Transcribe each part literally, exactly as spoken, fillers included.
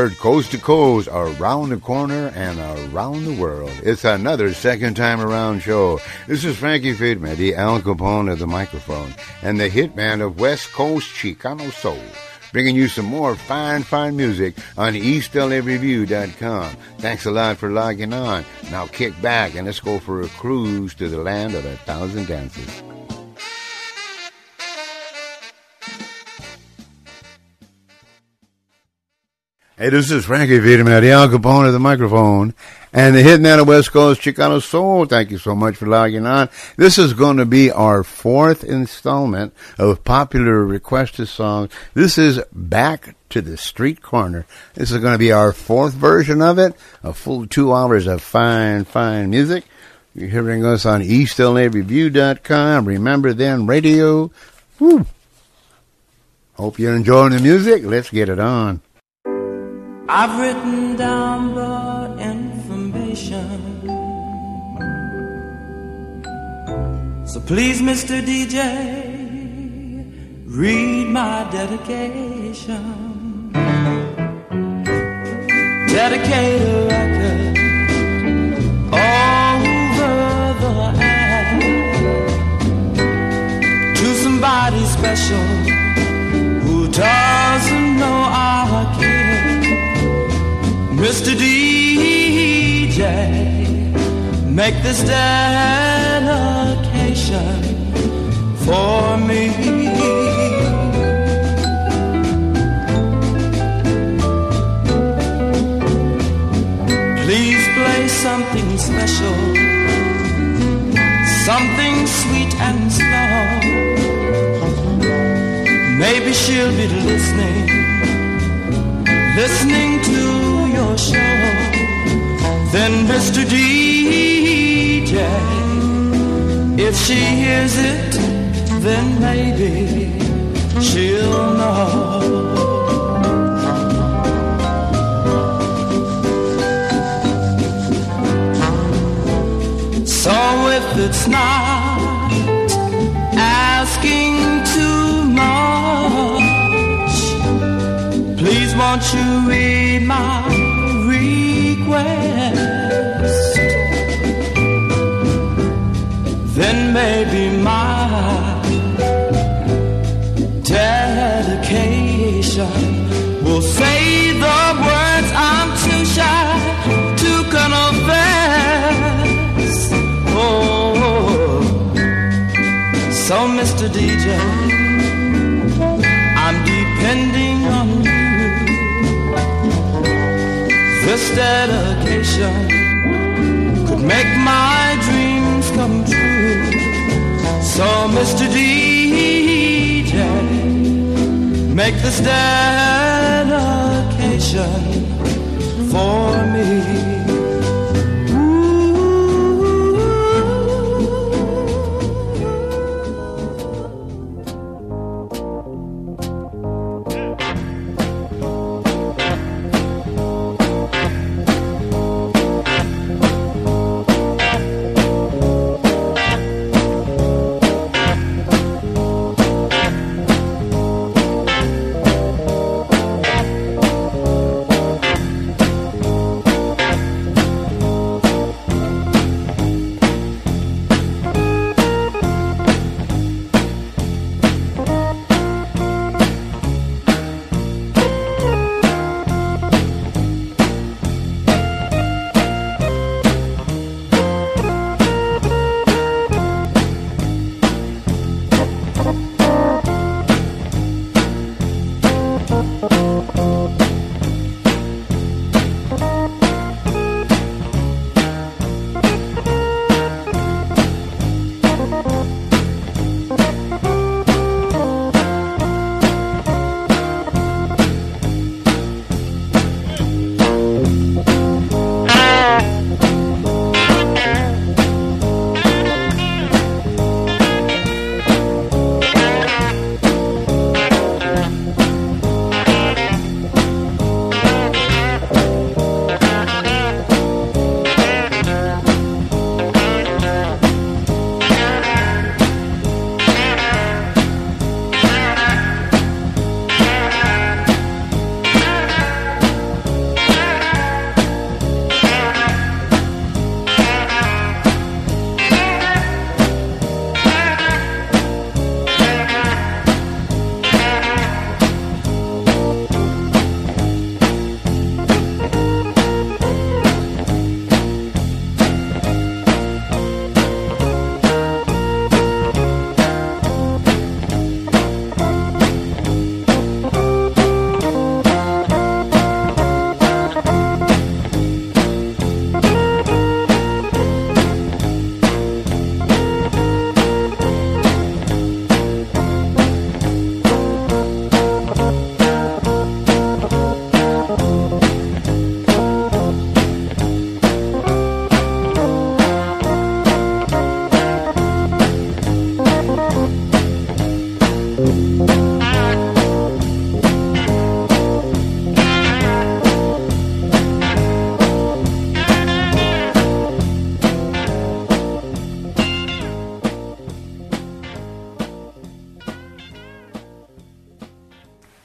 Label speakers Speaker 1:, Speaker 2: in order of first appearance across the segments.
Speaker 1: Heard coast to coast, around the corner, and around the world. It's another second time around show. This is Frankie Friedman, the Al Capone of the microphone, and the hitman of West Coast Chicano Soul, bringing you some more fine, fine music on East L A Review dot com. Thanks a lot for logging on. Now kick back and let's go for a cruise to the land of a thousand dances. Hey, this is Frankie Friedman, the Al Capone of the microphone, and the hitman of West Coast Chicano Soul. Thank you so much for logging on. This is going to be our fourth installment of popular requested songs. This is Back to the Street Corner. This is going to be our fourth version of it, a full two hours of fine, fine music. You're hearing us on East L A Review dot com. Remember then, radio. Woo. Hope you're enjoying the music. Let's get it on.
Speaker 2: I've written down the information, so please, Mister D J, read my dedication. Dedicate a record over the air to somebody special who doesn't know I care. Mister D J, make this dedication for me. Please play something special, something sweet and slow. Maybe she'll be listening, listening to your show. Then Mister D J, if she hears it, then maybe she'll know. So if it's not asking too much, please won't you read my request? Then maybe my dedication will say the words I'm too shy to confess. Oh, so Mister D J, I'm depending on you. This dedication could make my dreams come true. So Mister D J, make this dedication for me.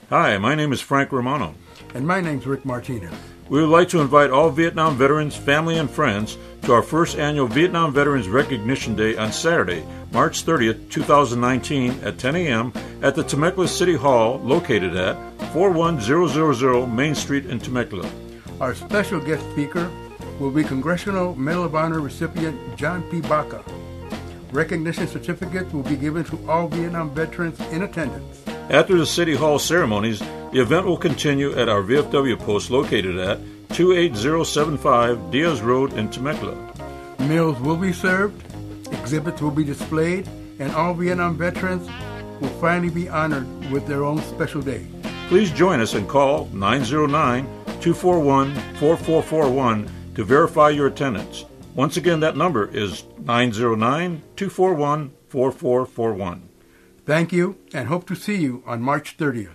Speaker 3: Hi, my name is Frank Romano.
Speaker 4: And my name's Rick Martinez.
Speaker 3: We would like to invite all Vietnam veterans, family, and friends to our first annual Vietnam Veterans Recognition Day on Saturday, March thirtieth, twenty nineteen at ten a.m. at the Temecula City Hall located at four one zero zero zero Main Street in Temecula.
Speaker 4: Our special guest speaker will be Congressional Medal of Honor recipient John P. Baca. Recognition certificates will be given to all Vietnam veterans in attendance.
Speaker 3: After the City Hall ceremonies, the event will continue at our V F W post located at two eight zero seven five Diaz Road in Temecula.
Speaker 4: Meals will be served, exhibits will be displayed, and all Vietnam veterans will finally be honored with their own special day.
Speaker 3: Please join us and call nine zero nine, two four one, four four four one to verify your attendance. Once again, that number is nine zero nine, two four one, four four four one.
Speaker 4: Thank you, and hope to see you on March thirtieth.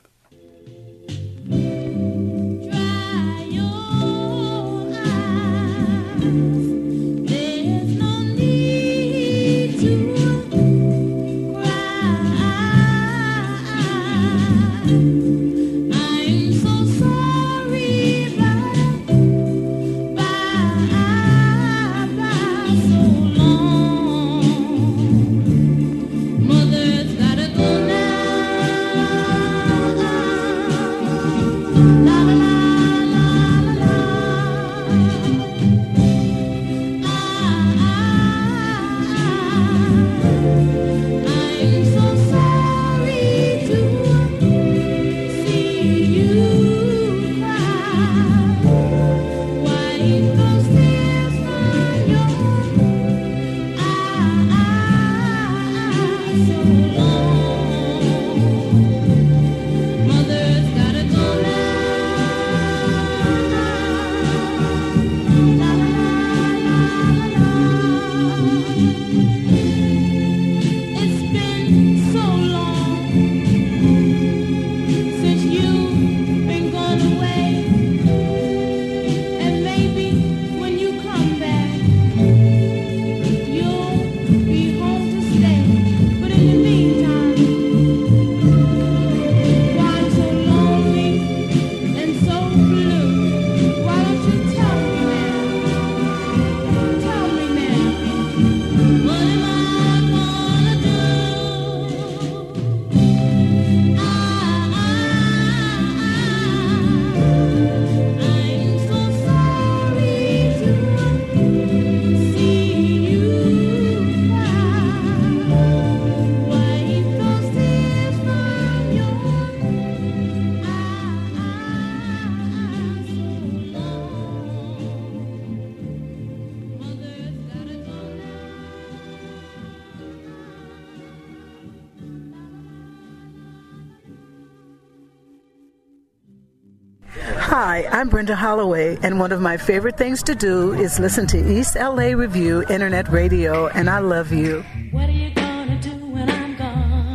Speaker 5: Hi, I'm Brenda Holloway, and one of my favorite things to do is listen to East L A Review Internet Radio, and I love you.
Speaker 6: What are you gonna do when I'm gone?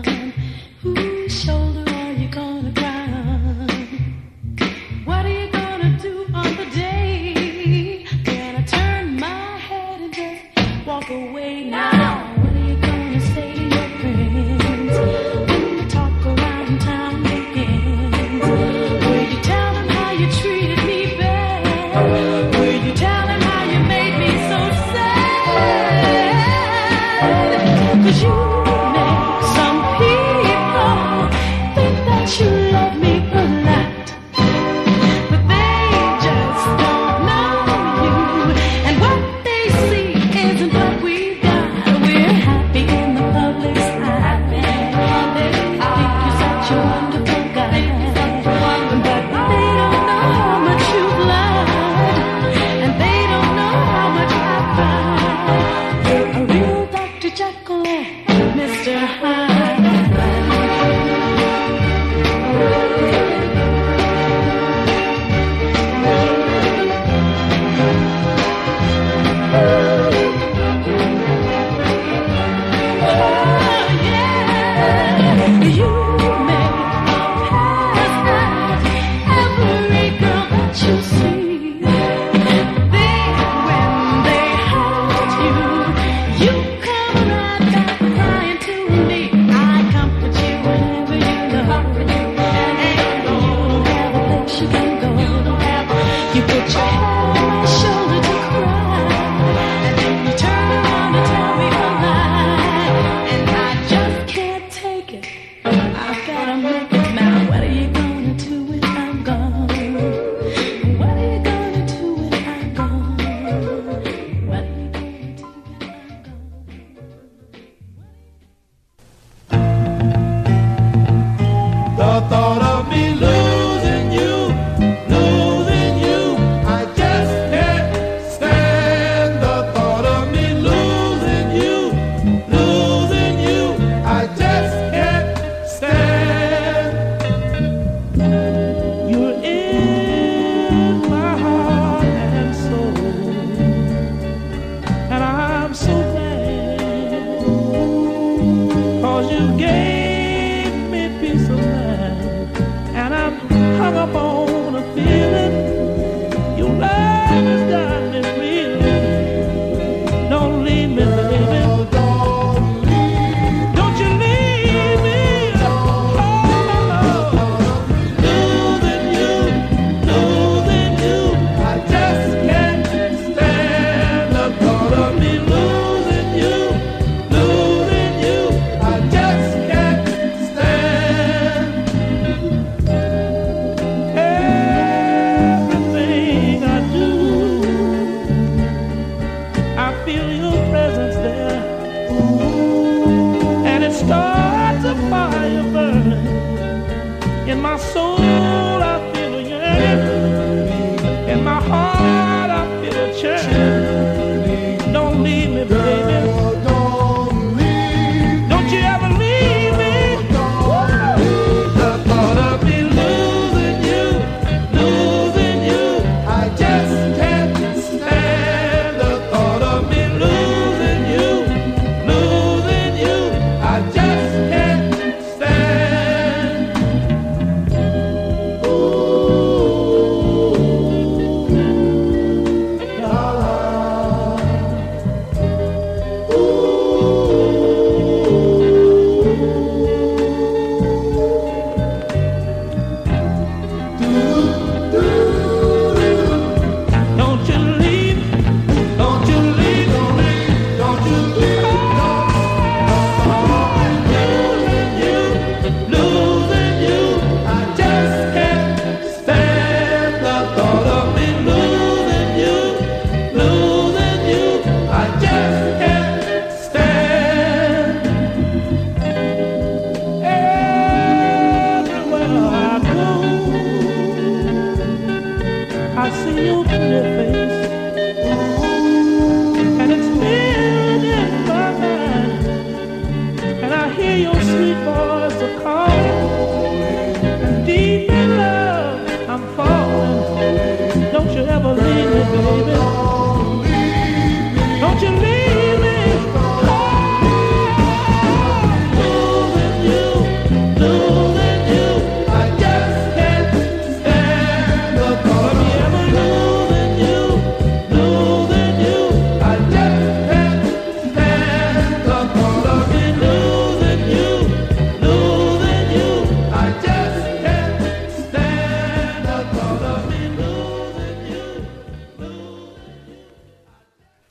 Speaker 6: Whose shoulder are you gonna cry on? What are you gonna do on the day when I turn my head and just walk away now? What are you gonna say to your friends when the talk around town begins? Will you tell them how you treated me bad? Will you tell them how you made me so sad?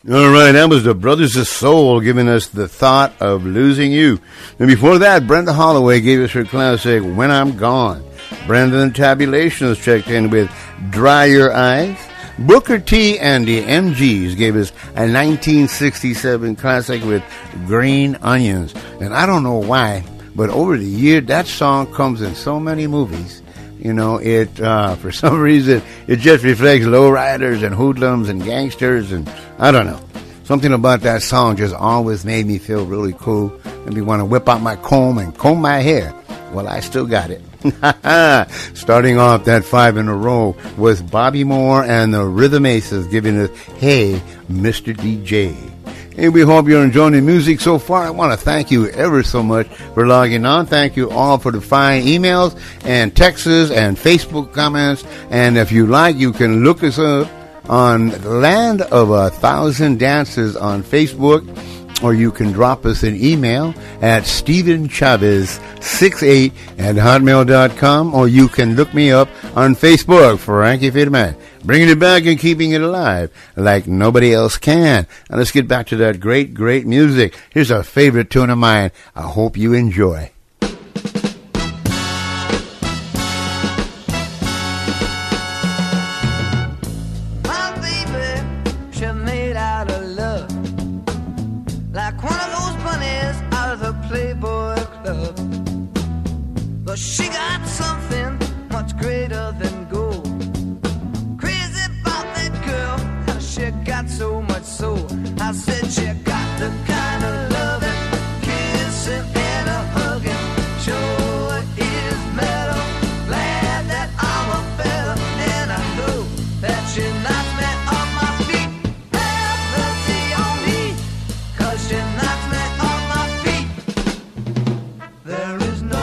Speaker 1: All right, that was the Brothers of Soul giving us The Thought of Losing You. And before that, Brenda Holloway gave us her classic, When I'm Gone. Brandon Tabulations checked in with Dry Your Eyes. Booker T and the M Gs gave us a nineteen sixty-seven classic with Green Onions. And I don't know why, but over the year, that song comes in so many movies. You know, it, uh, for some reason, it just reflects lowriders and hoodlums and gangsters and I don't know. Something about that song just always made me feel really cool. Made me want to whip out my comb and comb my hair. Well, I still got it. Starting off that five in a row was Bobby Moore and the Rhythm Aces giving us Hey, Mister D J. And we hope you're enjoying the music so far. I want to thank you ever so much for logging on. Thank you all for the fine emails and texts and Facebook comments. And if you like, you can look us up on Land of a Thousand Dances on Facebook, or you can drop us an email at Stephen Chavez sixty-eight at hotmail dot com, or you can look me up on Facebook, Frankie Fitterman, bringing it back and keeping it alive like nobody else can. Now let's get back to that great, great music. Here's a favorite tune of mine. I hope you enjoy.
Speaker 2: She got something much greater than gold. Crazy about that girl, how she got so much soul. I said she got the kind of loving, kissing and a hugging. Sure is metal, glad that I'm a fella, and I know that she knocks me off my feet. Have mercy on me, 'cause she knocks me off my feet. There is no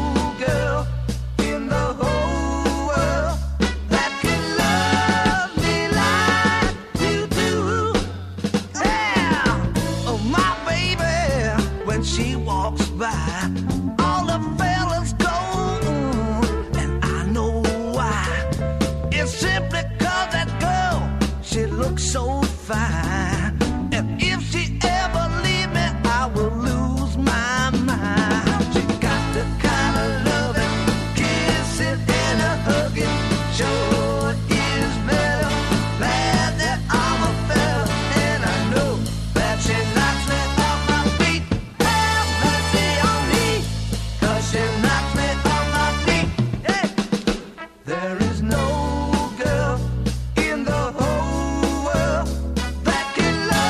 Speaker 2: so fine, and if she ever leave me, I will lose my mind. She got the kind of loving, kissing and a hugging. Sure is metal, glad that I'm a fella, and I know that she knocks me off my feet. Have mercy on me, 'cause she knocks me off my feet. Hey. There is no girl in the whole world that can love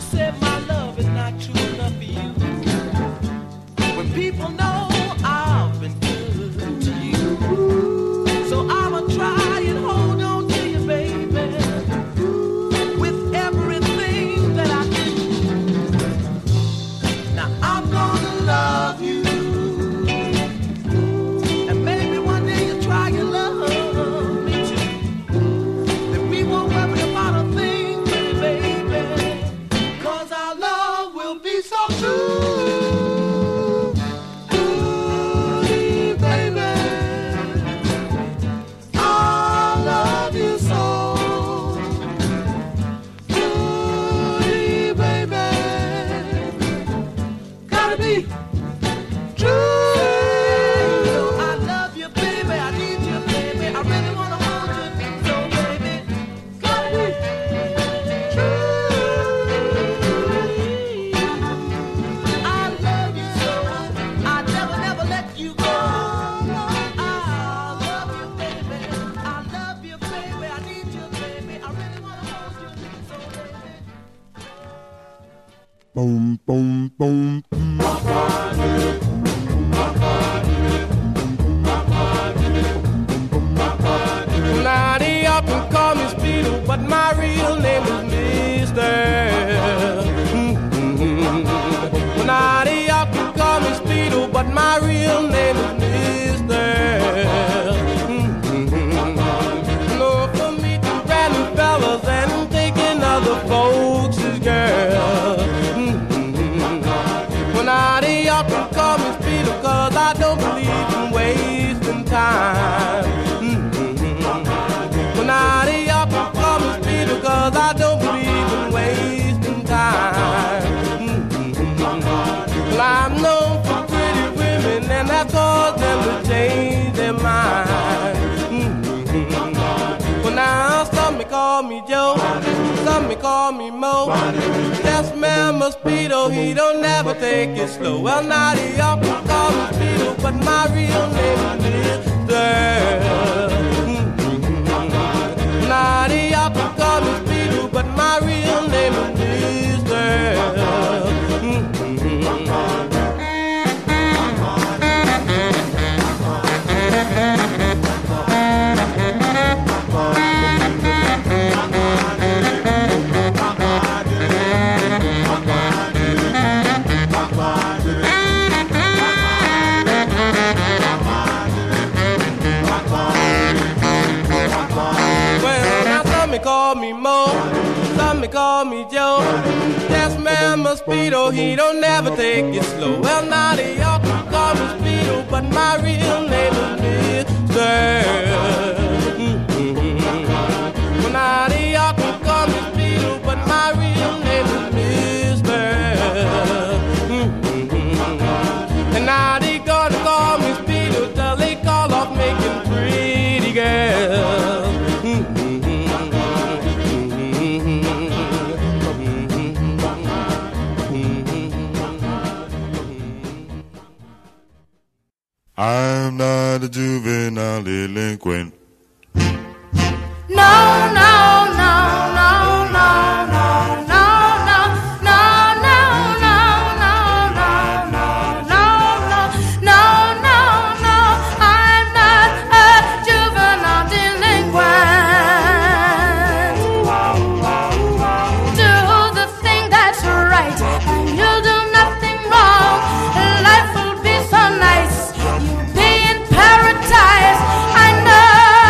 Speaker 7: said my love is not true enough for you. When people know I've been good to you, so I'ma try and hold on to you, baby, with everything that I do. Now I'm gonna love you, and maybe one day you try and love me too. Then we won't worry about a thing, pretty baby, 'cause our love will be so true. Ooh, baby, I love you so. Ooh, baby, gotta be true. I love you, baby. I need you, baby. I really wanna hold you, so baby, gotta be true. I love you so. I never, never let you go. I love you, baby. I love you, baby. I need you, baby. I really wanna hold you, so baby.
Speaker 8: Boom, boom, boom.
Speaker 7: Now they often call me Speedo, but my real name is Mister Mm-hmm. Now they often call me Speedo, but my real name is Mister Mm-hmm. No, for meeting brand new fellas and taking other folks' girl. Mm-hmm. Well, now they often call me Speedo, 'cause I don't believe in wasting time. Well, now they often call me Speedo, 'cause I don't believe in wasting time. Well, I'm known for pretty women, and that caused them to change their mind. Well, now some may call me Joe, some may call me Mo. Yes, man, my Speedo, he don't never take it slow. Well, now they often call me Speedo, but my real name is Mister Now they often call me Speedo, but my real name is Mister Well, now some may call me Mo, some may call me Joe. Yes, man, my Speedo, he don't never take it slow. Well, now they often call me Speedo, but my real name is Mister Mm-hmm. Well, now they often call me Speedo, but my real name is Mister Mm-hmm. And now they gonna call me Speedo till they call off making pretty girls.
Speaker 8: I'm not a juvenile delinquent.
Speaker 6: No, no, no, no, no, no, no, no, no, no, no, no, no, no, no, no, no, no, I'm not a juvenile delinquent. Do the thing that's right, and you'll do nothing wrong. Life will be so nice. You'll be in paradise. I know.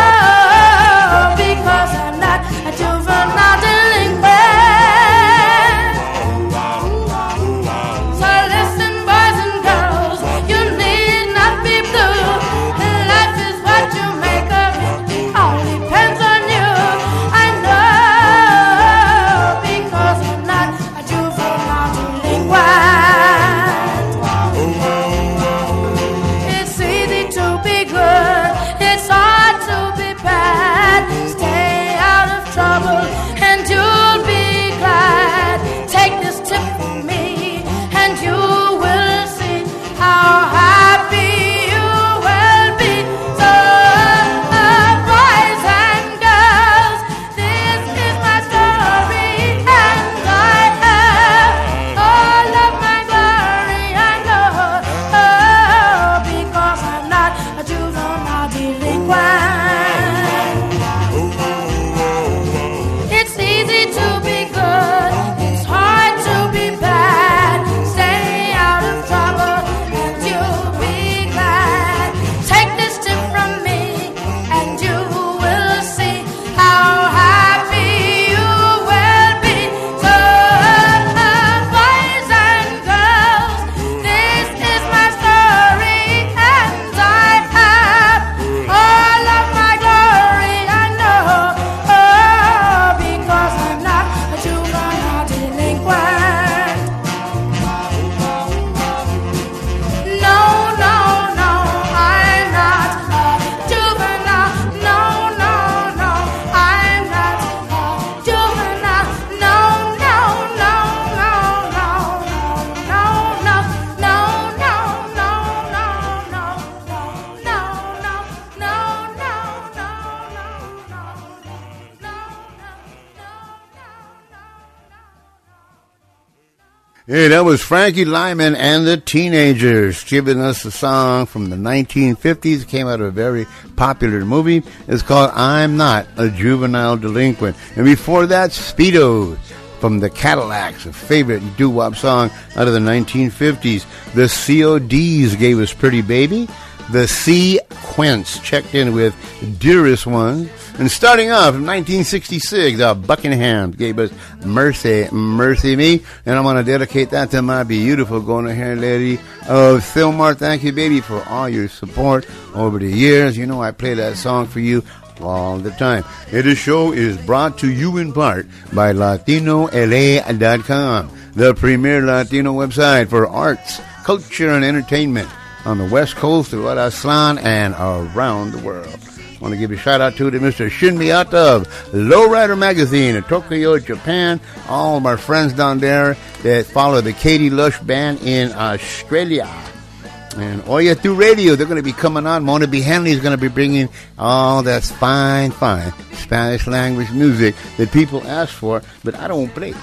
Speaker 1: Hey, that was Frankie Lyman and the Teenagers giving us a song from the nineteen fifties. It came out of a very popular movie. It's called I'm Not a Juvenile Delinquent. And before that, Speedos from the Cadillacs, a favorite doo-wop song out of the nineteen fifties. The C O Ds gave us Pretty Baby. The Sequence checked in with Dearest One. And starting off in nineteen sixty-six, uh, Buckingham gave us Mercy, Mercy Me. And I want to dedicate that to my beautiful going-to-hair lady of Thilmar. Thank you, baby, for all your support over the years. You know I play that song for you all the time. And this show is brought to you in part by Latino L A dot com, the premier Latino website for arts, culture, and entertainment on the West Coast, throughout Aslan, and around the world. I want to give a shout out to, to Mister Shin Miyata of Lowrider Magazine in Tokyo, Japan. All of our friends down there that follow the Katie Lush Band in Australia. And Oya through radio, they're going to be coming on. Mona B. Henley is going to be bringing all that fine, fine Spanish language music that people ask for, but I don't play.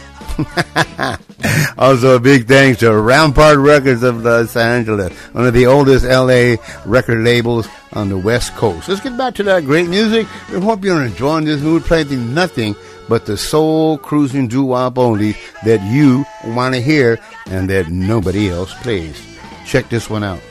Speaker 1: Also, a big thanks to Rampart Records of Los Angeles, one of the oldest L A record labels on the West Coast. Let's get back to that great music. We hope you're enjoying this. We're playing nothing but the soul cruising doo-wop only that you want to hear and that nobody else plays. Check this one out.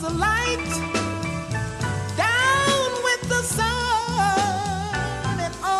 Speaker 7: Down with the sun and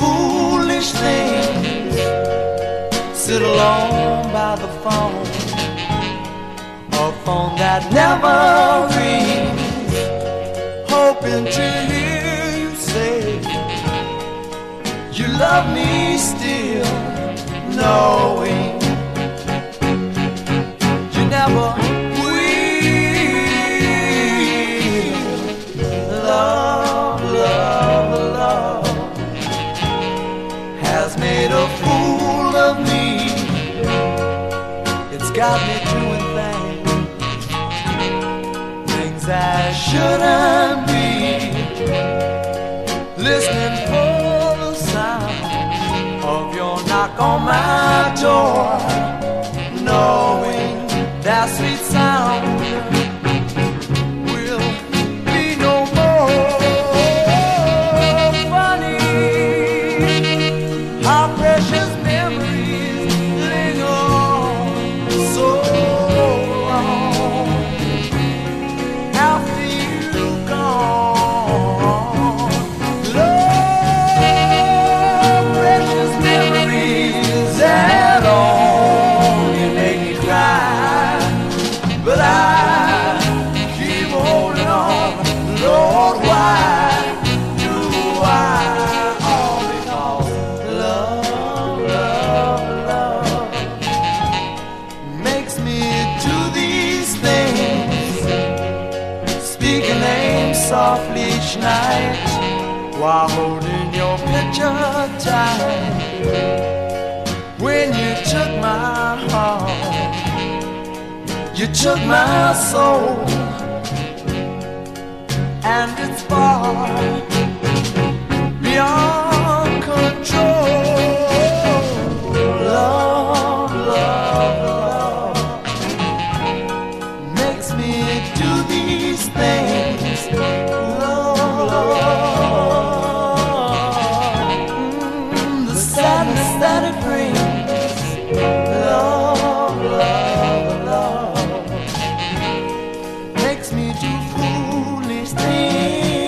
Speaker 7: foolish things. Sit alone by the phone, a phone that never rings, hoping to hear you say you love me still, knowing you never will. Love, love, love has made a fool of me. It's got me doing things, things I shouldn't be, listening for the sound of your knock on my door, knowing that sweet sound will be no more. Funny how precious memories linger on so long after you're gone. Love, precious memories at all. You make me cry, but I keep holding on. Lord, why do I? All because love, love, love makes me do these things. Speak a name softly each night while holding your picture tight. When you took my heart, you took my soul, and it's far beyond control. Love, love, love makes me do these things. Love, love, mm, the sadness that it brings. Love, love, love makes me do foolish things.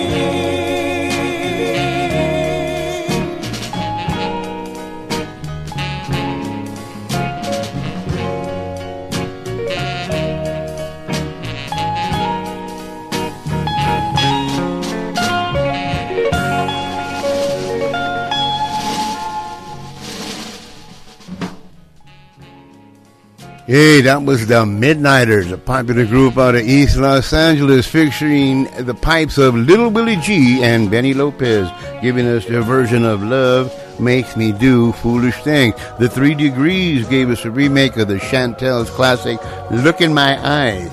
Speaker 1: Hey, that was the Midnighters, a popular group out of East Los Angeles, featuring the pipes of Little Willie G and Benny Lopez, giving us their version of Love Makes Me Do Foolish Things. The Three Degrees gave us a remake of the Chantel's classic, Look in My Eyes.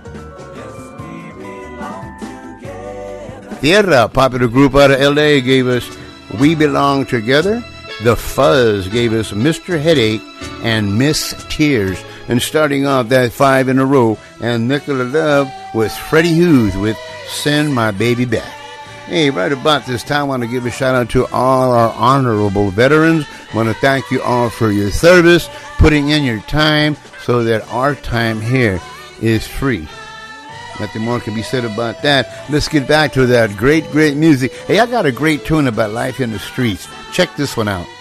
Speaker 1: Tierra, a popular group out of L A, gave us We Belong Together. The Fuzz gave us Mister Headache and Miss Tears. And starting off that five in a row, and Nicola Love was Freddie Hughes with Send My Baby Back. Hey, right about this time, I want to give a shout out to all our honorable veterans. I want to thank you all for your service, putting in your time so that our time here is free. Nothing more can be said about that. Let's get back to that great, great music. Hey, I got a great tune about life in the streets. Check this one out.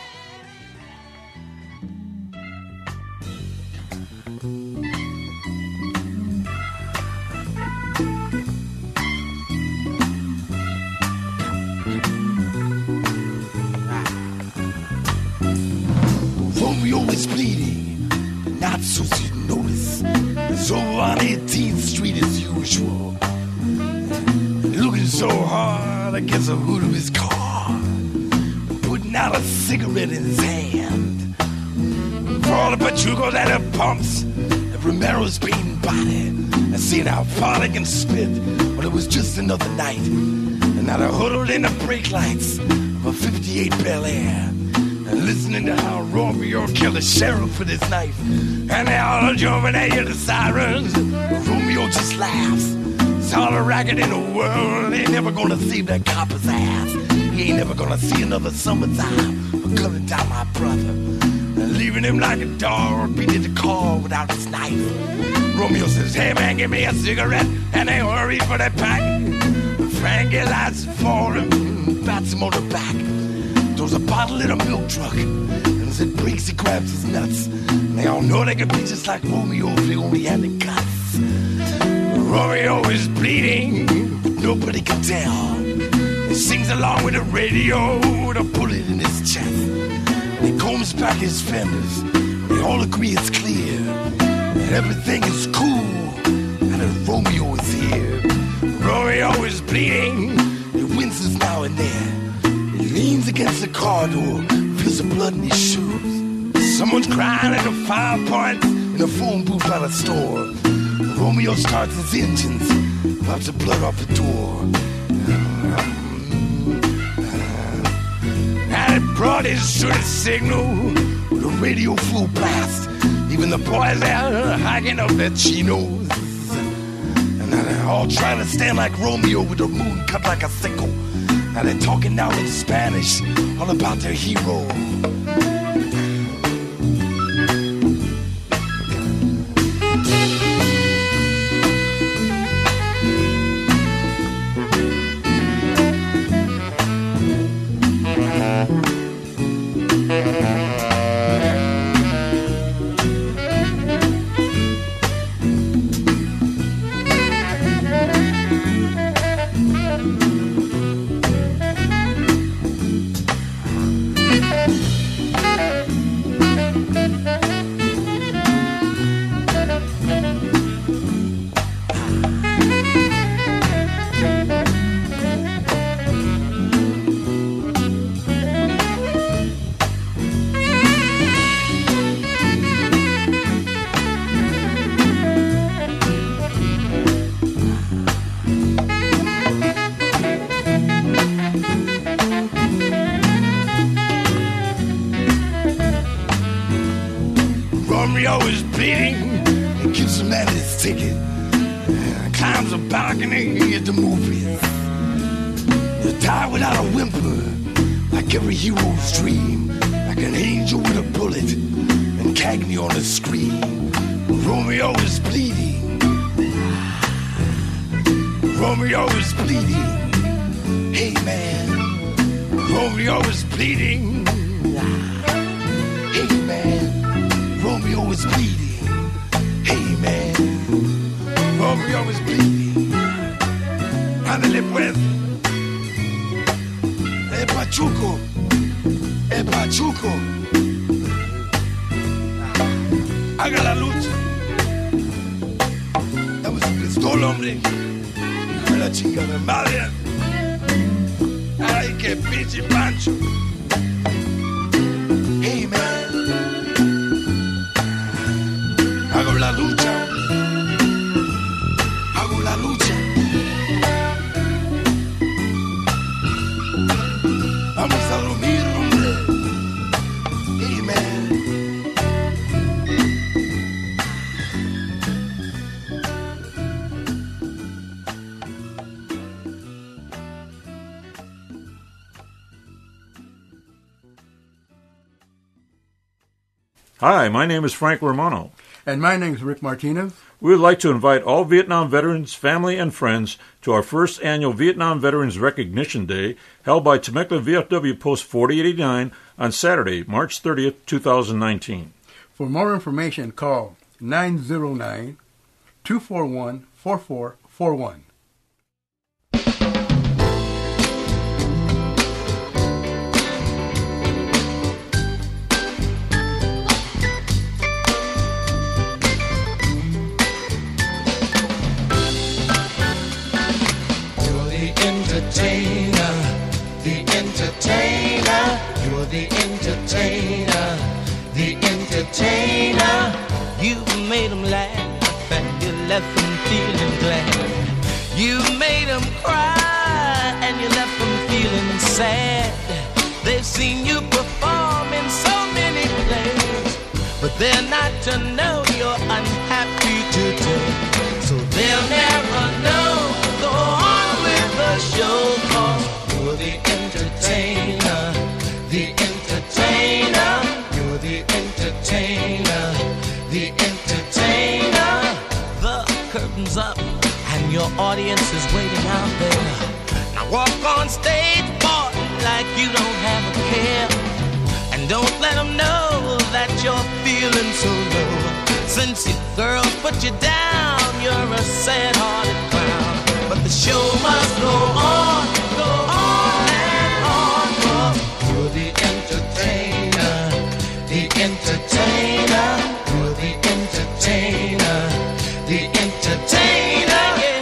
Speaker 9: Romeo is bleeding, not so you notice. So on eighteenth Street as usual, looking so hard against the hood of his car, putting out a cigarette in his hand. For all the pachucos at the pumps, and Romero's being body, and seeing how far they can spit. But it was just another night, and now they're huddled in the brake lights of a fifty-eight Bel Air, and listening to how Romeo killed the sheriff with his knife. And they all jumping they hear the sirens. Romeo just laughs. It's all the racket in the world. They ain't never gonna save that copper's ass. He ain't never gonna see another summertime for cutting down my brother and leaving him like a dog beating the car without his knife. Romeo says, hey man, give me a cigarette, and they hurry for that pack. Frankie lights for him, bats him on the back. Don't throws a bottle in a milk truck. And as it breaks, he grabs his nuts. And they all know they could be just like Romeo if they only had the guts. Romeo is bleeding, but nobody can tell. He sings along with the radio with a bullet in his chest. And he combs back his fenders. They all agree it's clear that everything is cool and that Romeo is here. Romeo is bleeding. He winces now and then. He leans against the car door, feels the blood in his shoes. Someone's crying at the fire point in a phone booth by the store. Romeo starts his engines, wipes the blood off the door. And it brought his shooting signal with a radio full blast. Even the boys there hiking up their chinos. And now they're all trying to stand like Romeo with the moon cut like a sickle. Now they're talking now in Spanish, all about their hero. Romeo is bleeding. He gives the man his ticket. Uh, climbs a balcony at the movies. You die without a whimper, like every hero's dream, like an angel with a bullet and Cagney on the screen. Romeo is bleeding. Romeo is bleeding. Hey man, Romeo is bleeding. Hey man. Romeo is bleeding. Hey man, Romeo is bleeding. Ándale pues. El Pachuco, el Pachuco. Haga la lucha. Dame su pistola, hombre. Dame la chingada madre. Ay, qué pinche Pancho. Hey man. Hago la lucha, hago la lucha. Vamos a dormir, hombre. Hey, man.
Speaker 3: Hi, my name is Frank Romano.
Speaker 4: And my name is Rick Martinez.
Speaker 3: We would like to invite all Vietnam veterans, family, and friends to our first annual Vietnam Veterans Recognition Day held by Temecula V F W Post forty eighty-nine on Saturday, March thirtieth, twenty nineteen.
Speaker 4: For more information, call nine zero nine, two four one, four four four one.
Speaker 7: Entertainer, the entertainer, you're the entertainer, the entertainer. You made them laugh and you left them feeling glad. You made them cry and you left them feeling sad. They've seen you perform in so many plays, but they're not to know you're unhappy today. So they'll never know. Go on with the show, cause you're the entertainer, the entertainer, you're the entertainer, the entertainer. The curtain's up and your audience is waiting out there. Now walk on stage, boy, like you don't have a care. Don't let them know that you're feeling so low. Since your girls put you down, you're a sad-hearted clown. But the show must go on, go on and on. 'Cause you're the entertainer, the entertainer, you're the entertainer, the entertainer, yeah.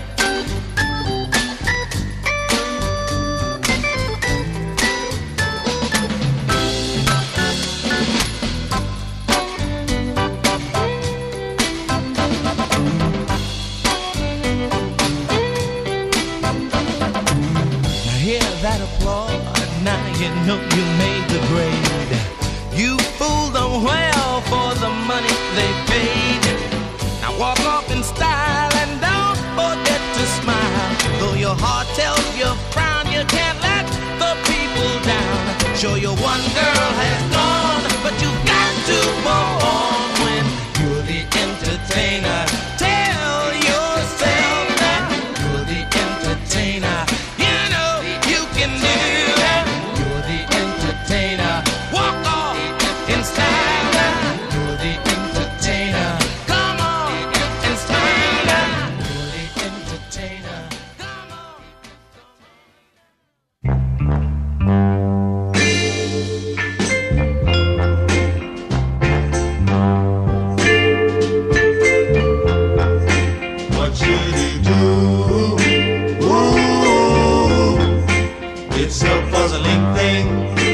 Speaker 7: That applaud, now you know you made the grade. You fooled them well for the money they paid. Now walk off in style and don't forget to smile. Though your heart tells you frown, you can't let the people down. Sure, your one girl has gone, but you got to go on when you're the entertainer. Tell yourself that you're the entertainer. You're the entertainer. Walk off in style. You're the entertainer. Come on and smile. You're the entertainer. Come on.
Speaker 8: What should he do? It's a puzzling thing.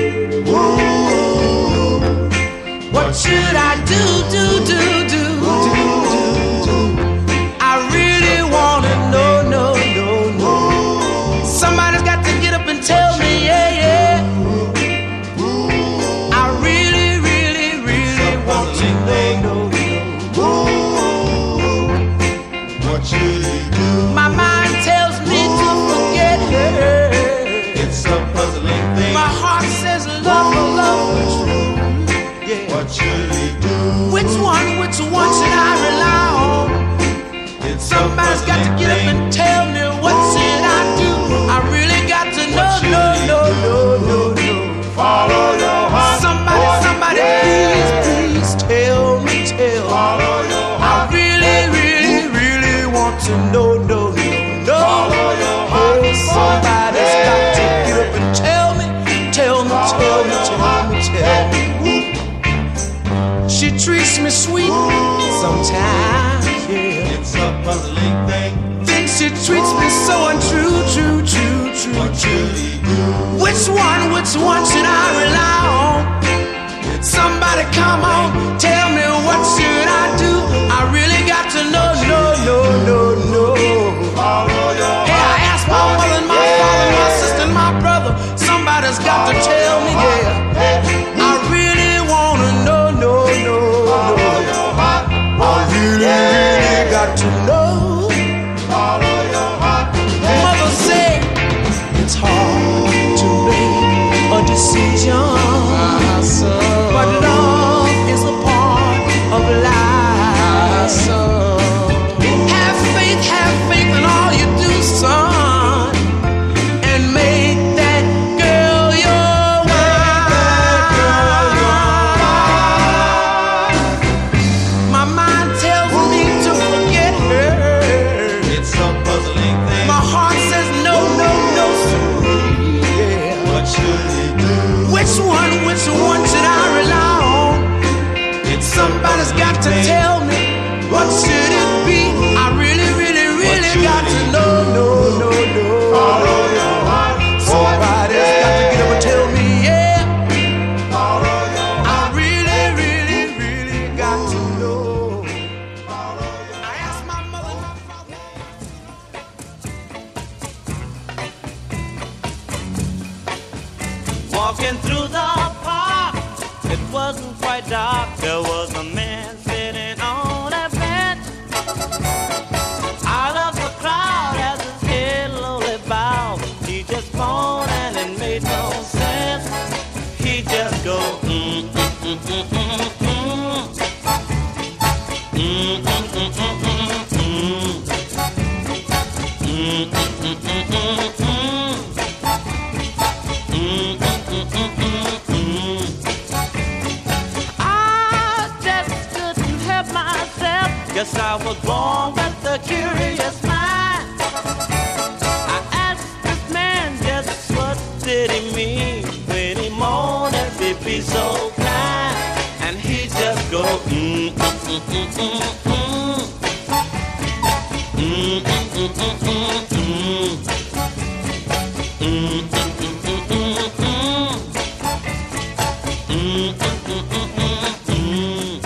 Speaker 8: Ooh,
Speaker 7: What should I do, do, do, do, do, do, do? I really wanna know, no, no, no. Somebody's got to get up and tell me, yeah, yeah. I really, really, really want to know, no, no.
Speaker 8: what should he do?
Speaker 7: My mind tells me to forget her.
Speaker 8: It's a puzzling thing.
Speaker 7: My heart says love, love, true. Yeah.
Speaker 8: What should he do?
Speaker 7: Which one, which one should I rely on?
Speaker 8: It's
Speaker 7: Somebody's got to get up and tell me what should I do. I really got to know, no, no, no, no, no.
Speaker 8: Follow your heart.
Speaker 7: Somebody,
Speaker 8: boy.
Speaker 7: somebody,
Speaker 8: Yeah.
Speaker 7: please, please tell me, tell me.
Speaker 8: Follow your
Speaker 7: I
Speaker 8: heart.
Speaker 7: really, really, really want to know, no, no, no.
Speaker 8: Follow your heart.
Speaker 7: Hey, somebody's
Speaker 8: Yeah.
Speaker 7: got to get up and tell me, tell me, tell me, tell me, tell me. She treats me sweet sometimes, yeah.
Speaker 8: It's a puzzling thing.
Speaker 7: Thinks she treats me so untrue, true, true, true.
Speaker 8: What should he do?
Speaker 7: Which one, which one should I rely on? Somebody come on, tell me what should I do? I really got to know, no, no, no, no.
Speaker 8: Follow your
Speaker 7: Hey, I asked my mother and my father, my sister and my brother. Somebody's got to tell me, yeah. I really wanna know, no, no, no. I really, really got to know.
Speaker 8: Follow your heart.
Speaker 7: Mother said it's hard to make a decision, but love is a part of life. Have faith, have faith in all you do, son, and make that girl your wife. My mind tells me to forget her.
Speaker 8: It's a puzzling thing.
Speaker 7: My heart says no, no, no, sweetie, yeah.
Speaker 8: What should he do?
Speaker 7: Which one, which one should I rely on?
Speaker 8: It's
Speaker 7: Somebody's got to tell me, what should it be? I really, really, really
Speaker 8: should
Speaker 7: got to
Speaker 8: it
Speaker 7: know, no, no, no.
Speaker 8: Follow your heart.
Speaker 7: Somebody's got to get up and tell me, yeah.
Speaker 8: Follow your
Speaker 7: I really, really, really got to know. I asked my mother and my father.
Speaker 10: Walking through the park, it wasn't quite dark. There was a man sitting on a bench. Out of the crowd as his head lowly bowed, he just moaned and it made no sense. He just go mm, mm, mm, mm, mm, mm. Mm, mm, mm, mm, mm, mm. Mm, mm, mm, mm, mm, mm. Guess I was born with a curious mind. I asked this man just what did he mean when he moaned and he be so kind. And he just go, mm, mm, mm, mm, mm, mm. Mm, mm, mm, mm, mm, mm. Mm, mm, mm, mm, mm, mm. Mm, mm, mm, mm, mm, mm.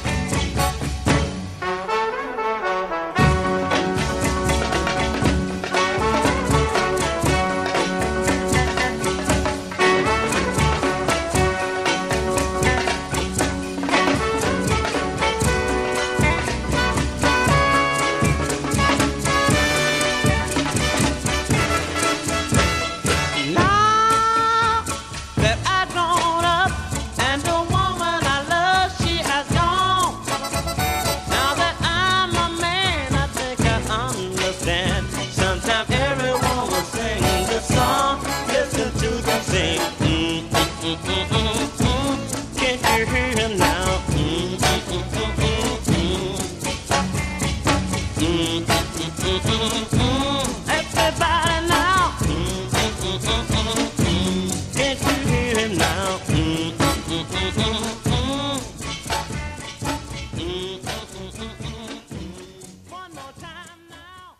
Speaker 10: Now that I've grown up and the woman I love, she has gone. Now that I'm a man, I think I understand. Sometimes everyone will sing the song, listen to them sing. Mm, mm, mm, mm, mm, mm. Can't you hear him now? Mm, mm, mm, mm, mm, mm. Mm, mm, mm, mm, mm. Everybody now. Mm, mm, mm, mm, mm, mm. Can't you hear him now? Mm, mm, mm, mm, mm, mm. Mm, mm, mm, mm, mm, mm. One more time now.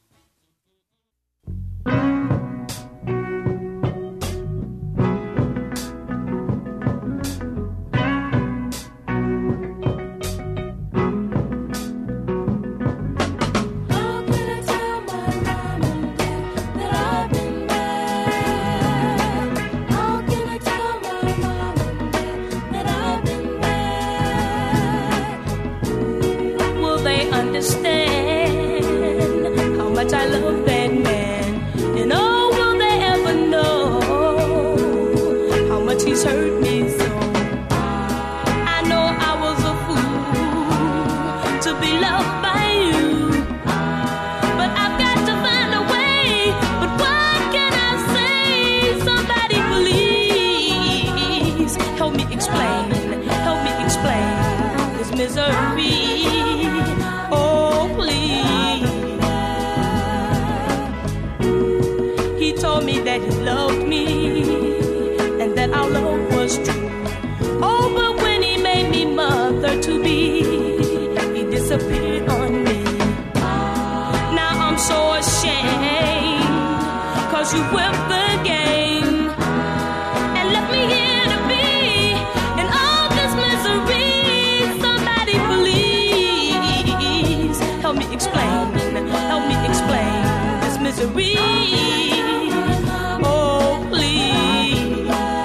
Speaker 6: How can I tell my mom and dad that I've been bad? How can I tell my mom and dad that I've been bad? Will they understand how much I love that man? And oh, will they ever know how much he's hurt me so? I know I was a fool to be loved by you. But I've got to find a way. But what can I say? Somebody please help me explain. Help me explain this misery. Oh, please. He told me that he loved me and that our love was true. Oh, but when he made me mother to be, he disappeared on me. Now I'm so ashamed, cause you whipped the game and left me here to be in all this misery. Somebody please help me explain, help me explain this misery. Oh, please.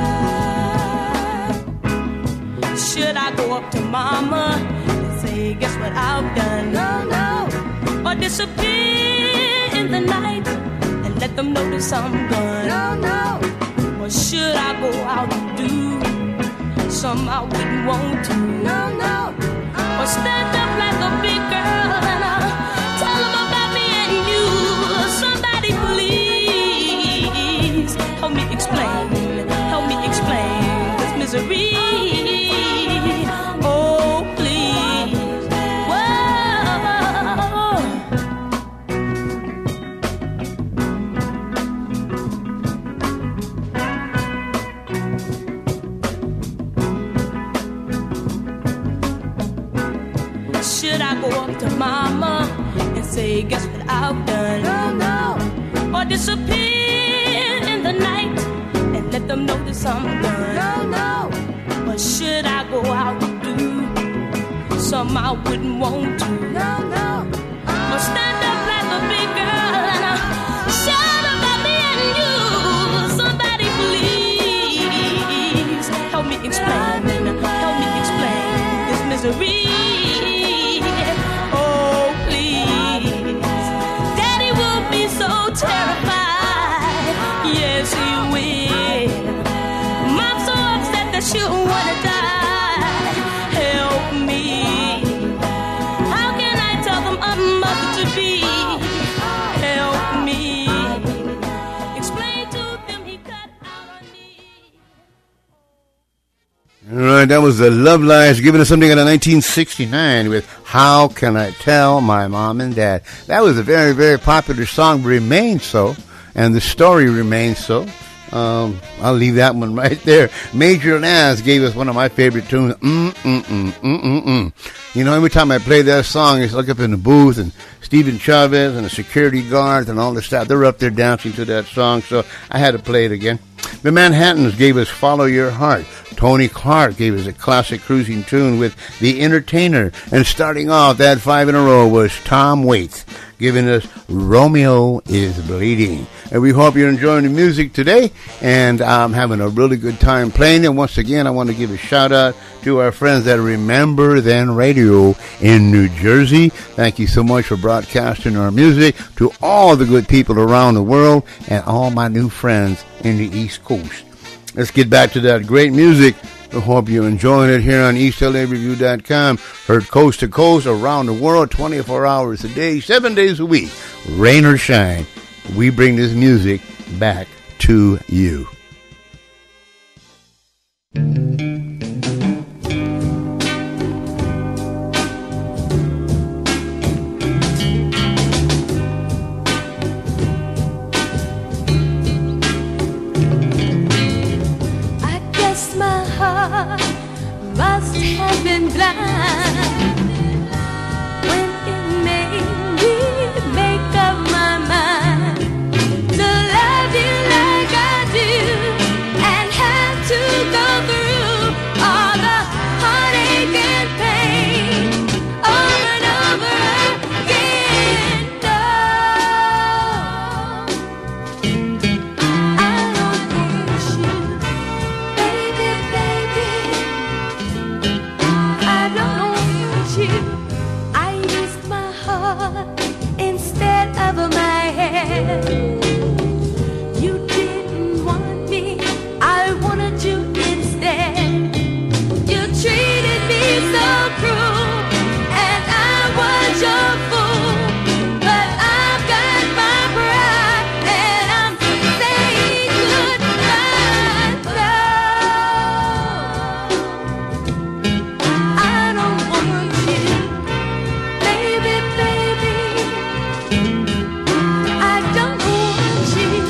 Speaker 6: Should I go up to mama and say, guess what I've done? No, no. Or disappear in the night and let them notice I'm gone? No, no. Or should I go out and do something I wouldn't want to? No, no. Or stand up like a big girl and I'll tell them about me and you. Somebody please help me explain, help me explain this misery. Oh, please. Whoa. Should I go up to mama and say, guess what I've done? No, no. Or disappear in the night and let them know that I'm done? No, no. Or should I go out and do something I wouldn't want to? No, no. Or stand up like a big girl and I'll shout about me and you. Somebody please help me explain, help me explain this misery. Oh, please. Daddy will be so terrified. Yes, he will. Mom's so upset that she'll wanna die. Help me. How can I tell them I'm a mother to be? Help me. Explain to them he cut out on me.
Speaker 1: All right. right, that was the Love Lies, giving us something out of nineteen sixty-nine with How Can I Tell My Mom and Dad. That was a very, very popular song, remains so, and the story remains so. Um, I'll leave that one right there. Major Naz gave us one of my favorite tunes, mm, mm, mm, mm, mm, mm. You know, every time I play that song, I look up in the booth, and Stephen Chavez and the security guards and all the staff, they're up there dancing to that song, so I had to play it again. The Manhattans gave us Follow Your Heart. Tony Clark gave us a classic cruising tune with The Entertainer. And starting off that five in a row was Tom Waits, giving us Romeo is Bleeding. And we hope you're enjoying the music today, and I'm having a really good time playing it. Once again, I want to give a shout out to our friends at Remember Then Radio in New Jersey. Thank you so much for broadcasting our music to all the good people around the world and all my new friends in the East Coast. Let's get back to that great music. I hope you're enjoying it here on East L A Review dot com. Heard coast to coast, around the world, twenty-four hours a day, seven days a week. Rain or shine, we bring this music back to you.
Speaker 6: Must have been blind when it made me make up my mind to love you like I do, and have to go through all the heartache and pain over and over again. No, I don't want you, baby, baby. I don't want you. I used my heart instead of my head. You didn't want me, I wanted you instead. You treated me so cruel, and I was your fool. But I've got my pride, and I'm saying goodbye. No, I don't want you, baby, baby. I don't want you.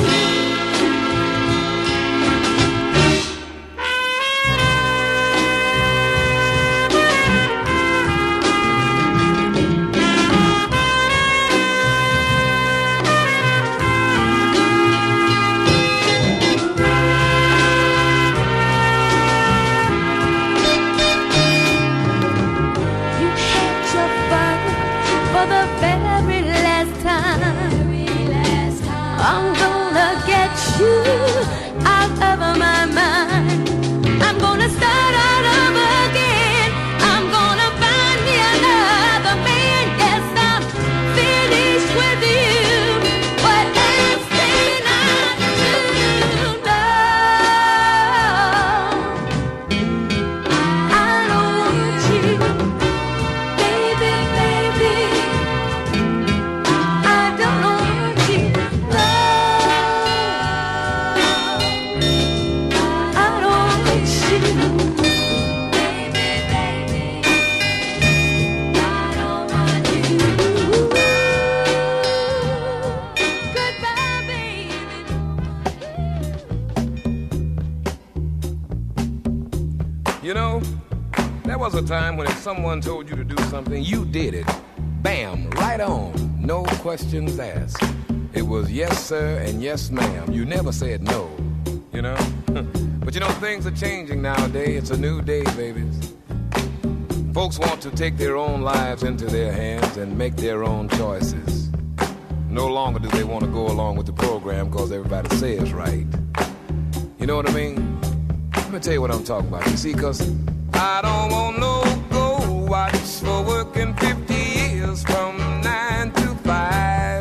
Speaker 6: You had your fun for the very last time. I'm gonna get you out of my mind. I'm gonna start all over again. I'm gonna find me another man. Yes, I'm finished with you. What else can I do? No, I don't want you, baby, baby. I don't want you. No, I don't want you, baby, baby. I don't want you. Goodbye, baby.
Speaker 11: You know, there was a time when if someone told you to do something, you did it. Bam, right on. No questions asked. It was yes, sir, and yes, ma'am. You never said no, you know? But you know, things are changing nowadays. It's a new day, babies. Folks want to take their own lives into their hands and make their own choices. No longer do they want to go along with the program because everybody says right. You know what I mean? Let me tell you what I'm talking about. You see, because I don't want no gold watch for working fifty years from nine to five.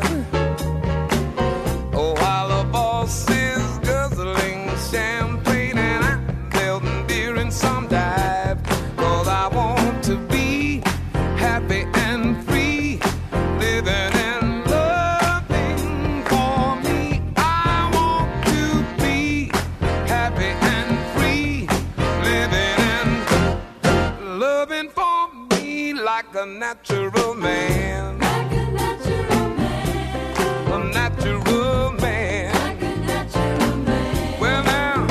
Speaker 11: Oh, while the boss is guzzling champagne and I'm building beer in some dive. Cause I want to be happy and free, living and loving for me. I want to be happy and free, living and a natural man.
Speaker 6: Like a natural man.
Speaker 11: A natural man.
Speaker 6: Like a natural man.
Speaker 11: Well now,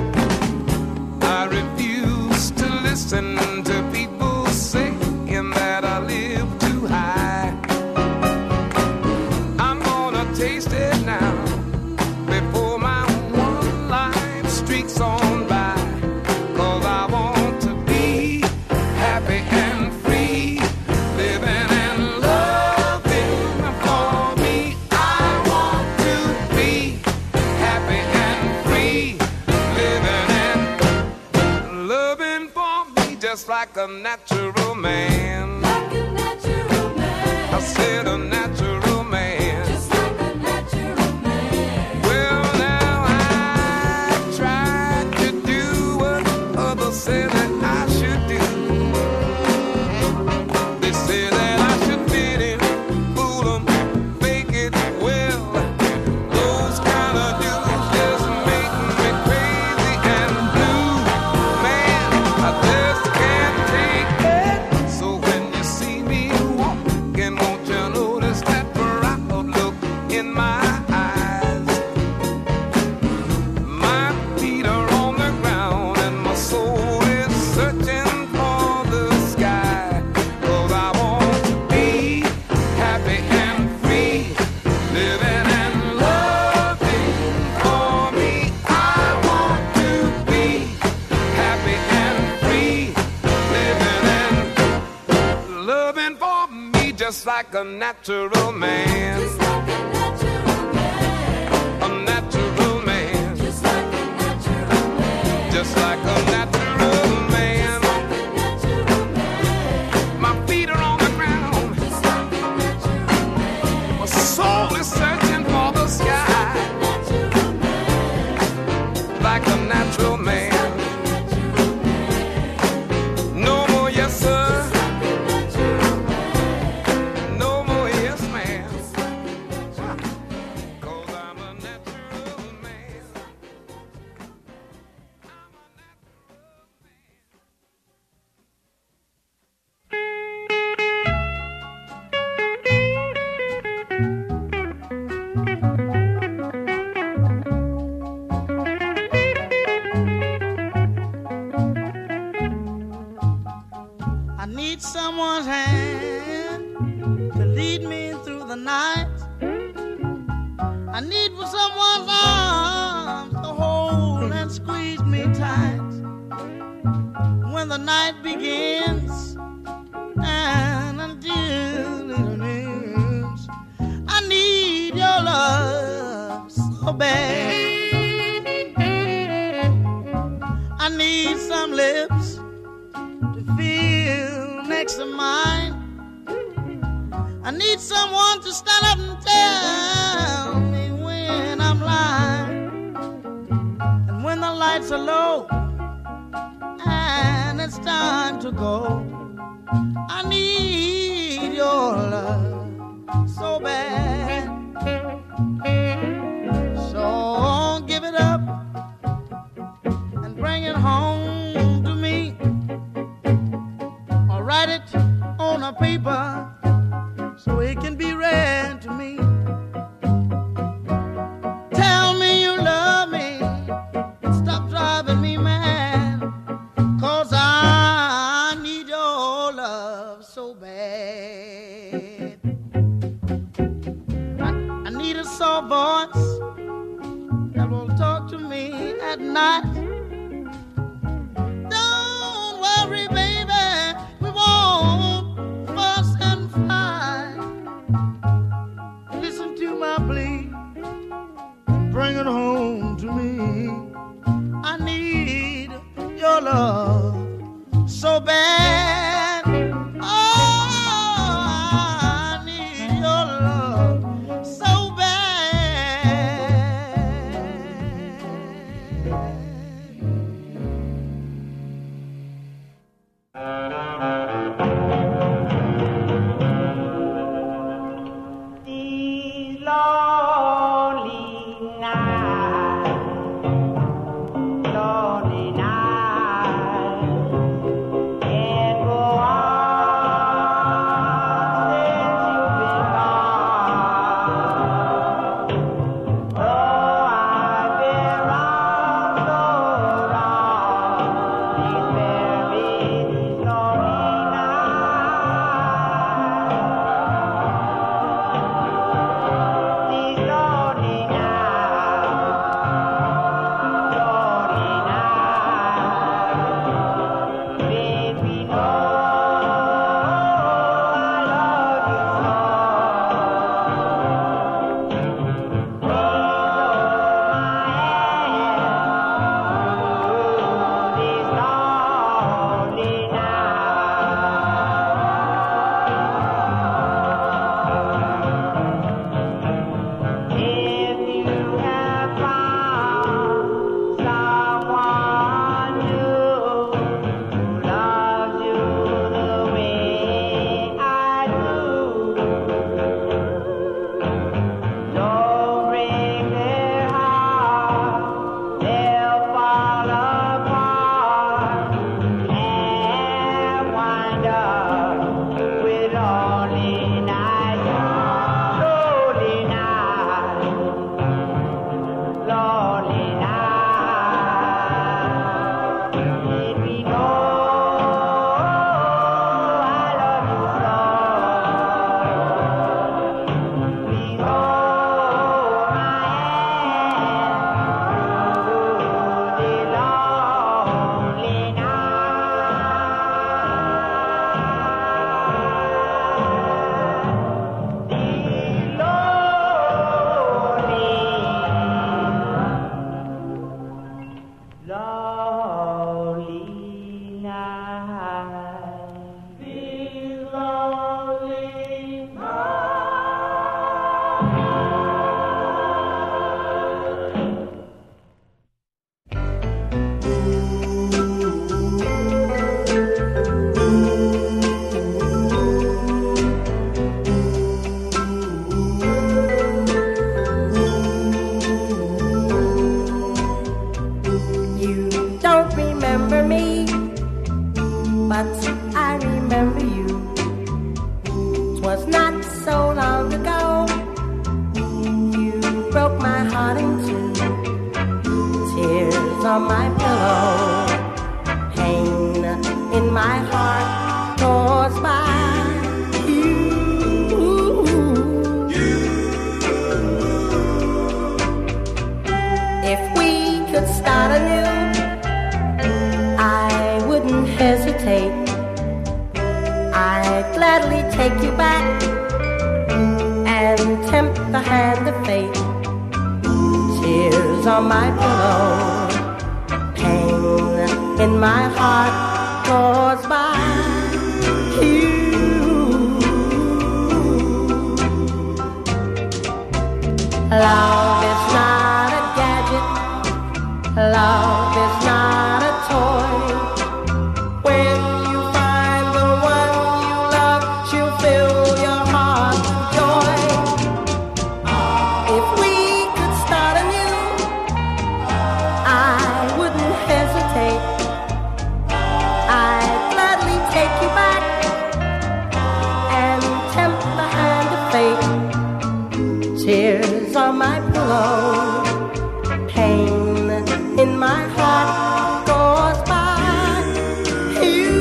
Speaker 11: I refuse to listen to people saying that I live too high. I'm gonna taste it now before my one life streaks on by. 'Cause I want to be happy and free, living and loving for me. I want to be happy and free, living and loving for me, just like a natural man.
Speaker 6: Like a natural man.
Speaker 11: I said a natural man.
Speaker 6: Just like a natural man.
Speaker 11: Well, now I tried to do what others say that I should do. They say that I should fit in, fool 'em, fake it well. Those kind of dudes just make me crazy and blue. Man, I just can't take it. So when you see me walking, won't you notice that proud look in my eyes? My feet are on the ground and my soul is searching for the sky. 'Cause I want to be happy and free, living and loving for me. I want to be happy and free, living and loving for me, just like a natural man.
Speaker 6: Just like a natural man.
Speaker 11: A natural man.
Speaker 6: Just like a natural man.
Speaker 11: Just like a natural man.
Speaker 6: Like a natural man.
Speaker 11: My feet are on the ground.
Speaker 6: Just like a natural man.
Speaker 11: My soul is searching for the sky.
Speaker 6: Natural man.
Speaker 11: Like a natural man. No more yes sir. No more yes ma'am. 'Cause I'm a natural man.
Speaker 10: I need someone's hand to lead me through the night. I need for someone's arms to hold and squeeze me tight. When the night begins and until it ends, I need your love so bad. I need some lips to feel next to mine. I need someone to stand up and tell me when I'm lying. And when the lights are low and it's time to go, I need your love so bad. So give it up and bring it home to me. Or write it on a paper so it can be read to me. Tell me you love me, stop driving me mad, 'cause I need your love so bad. I, I need a soft voice that will talk to me at night. Don't worry, baby, we won't fuss and fight. Listen to my plea, bring it home to me. I need your love so bad. Oh, I need your love so
Speaker 12: These lonely nights, lonely nights,
Speaker 13: but I remember you. 'Twas not so long ago you broke my heart in two. Tears on my pillow, pain in my heart caused by you. If we could start anew, I wouldn't hesitate. I'd gladly take you back and tempt the hand of fate. Tears on my pillow, pain in my heart caused by you. Love is not a gadget, love is not a toy. When you find the one you love, she'll fill your heart with joy. If we could start anew, I wouldn't hesitate. I'd gladly take you back and tempt the hand of fate. Tears on my pillow, pain in my heart caused by you.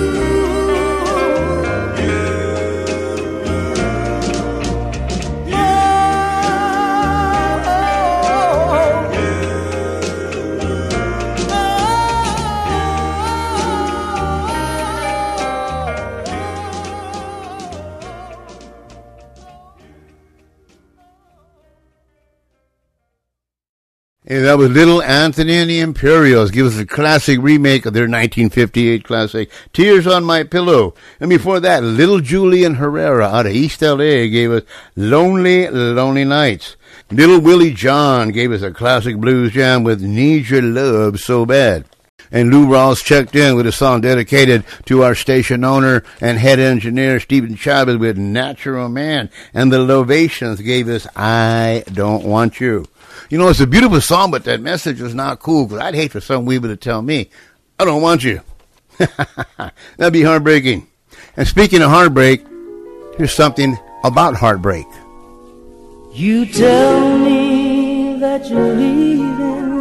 Speaker 1: Hey, that was Little Anthony and the Imperials. Give us a classic remake of their nineteen fifty-eight classic, Tears on My Pillow. And before that, Little Julian Herrera out of East L A gave us Lonely, Lonely Nights. Little Willie John gave us a classic blues jam with Need Your Love So Bad. And Lou Rawls checked in with a song dedicated to our station owner and head engineer, Stephen Chavez, with Natural Man. And the Lovations gave us I Don't Want You. You know, it's a beautiful song, but that message is not cool, because I'd hate for some weaver to tell me, I don't want you. That'd be heartbreaking. And speaking of heartbreak, here's something about heartbreak.
Speaker 10: You tell me that you're leaving,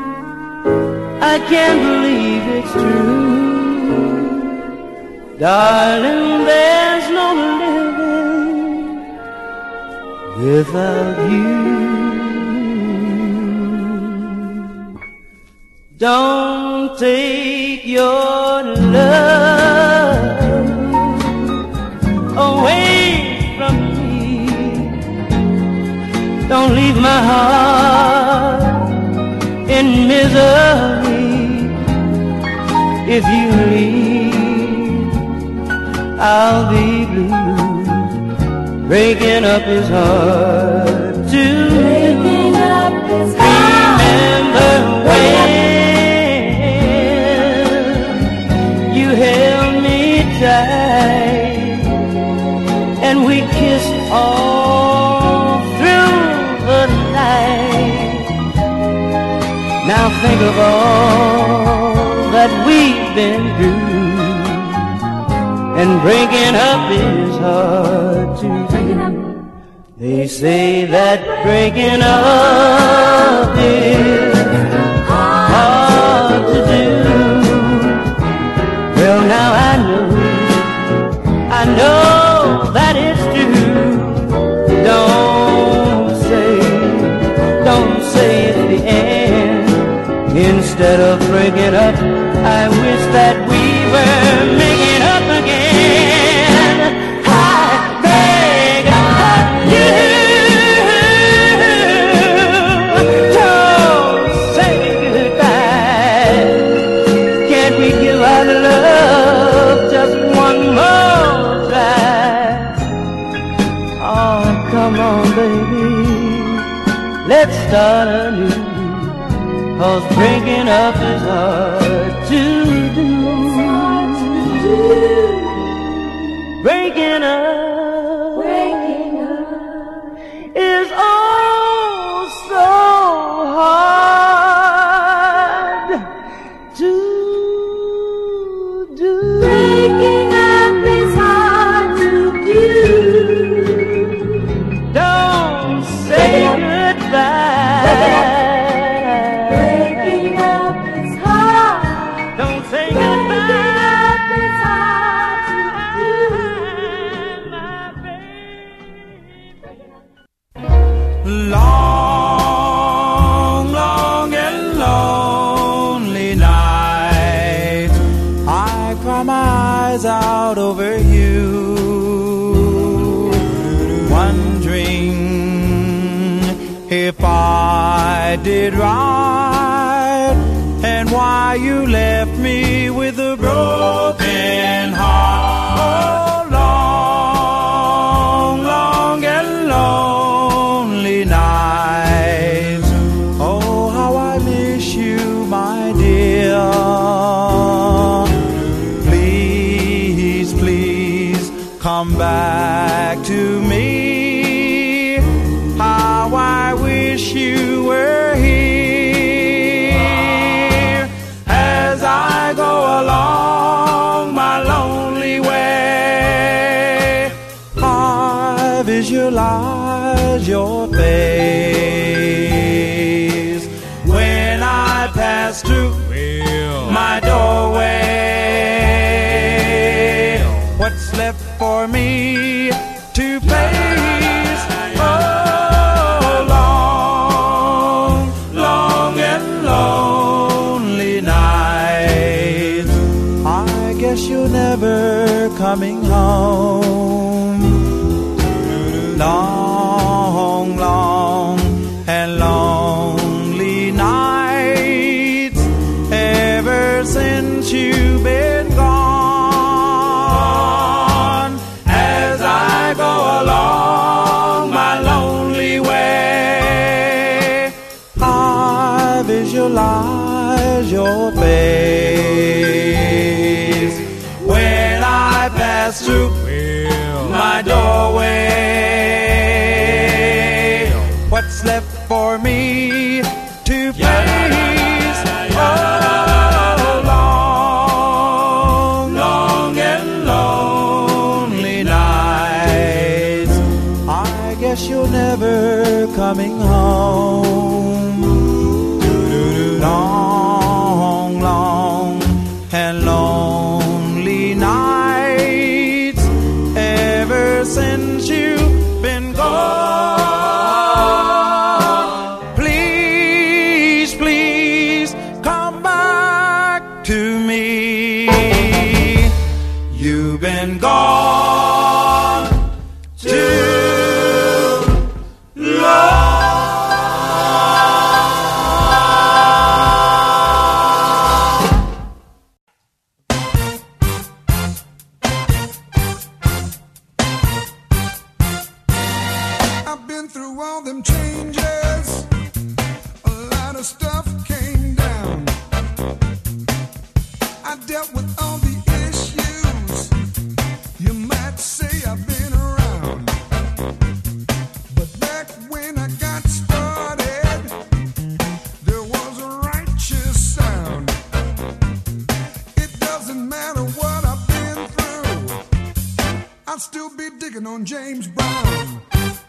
Speaker 10: I can't believe it's true. Darling, there's no living without you. Don't take your love away from me. Don't leave my heart in misery. If you leave, I'll be blue. Breaking up is hard too. Breaking up is hard. Remember when you held me tight and we kissed all through the night. Now think of all that we've been through, and breaking up is hard to do. They say that breaking up is hard to do. Well, now I know, I know that it's true. Don't say, don't say it's the end. Instead of breaking up, I wish that we were making up again. I beg of you, don't say goodbye. Can't we give our love just one more try? Oh, come on, baby, let's start anew. 'Cause breaking up is hard to do. Breaking up, breaking up is oh so hard to do. Breaking
Speaker 14: cry my eyes out over you, wondering if I did right and why you left me with a broken heart. Oh, long, long and lonely nights. Oh, how I miss you, my dear. Please, please come back to me. How I wish you were here as I go along my lonely way. I visualize your face when I pass through my doorway. What's left for me to face? Oh, long, long and lonely nights. I guess you're never coming home. Long, long and lonely nights ever since you've been gone. As I go along my lonely way, I visualize your face when I pass through my doorway. What's left for me to face? Oh, long, long and lonely nights. I guess you're never coming home. Long, long and lonely nights ever since you've been gone. Please, please come back to me. You've been gone too long.
Speaker 15: I've been through all them changes. A lot of stuff came down. I dealt with all the issues. You might say I've been around. But back when I got started, there was a righteous sound. It doesn't matter what I've been through, I'll still be digging on James Brown.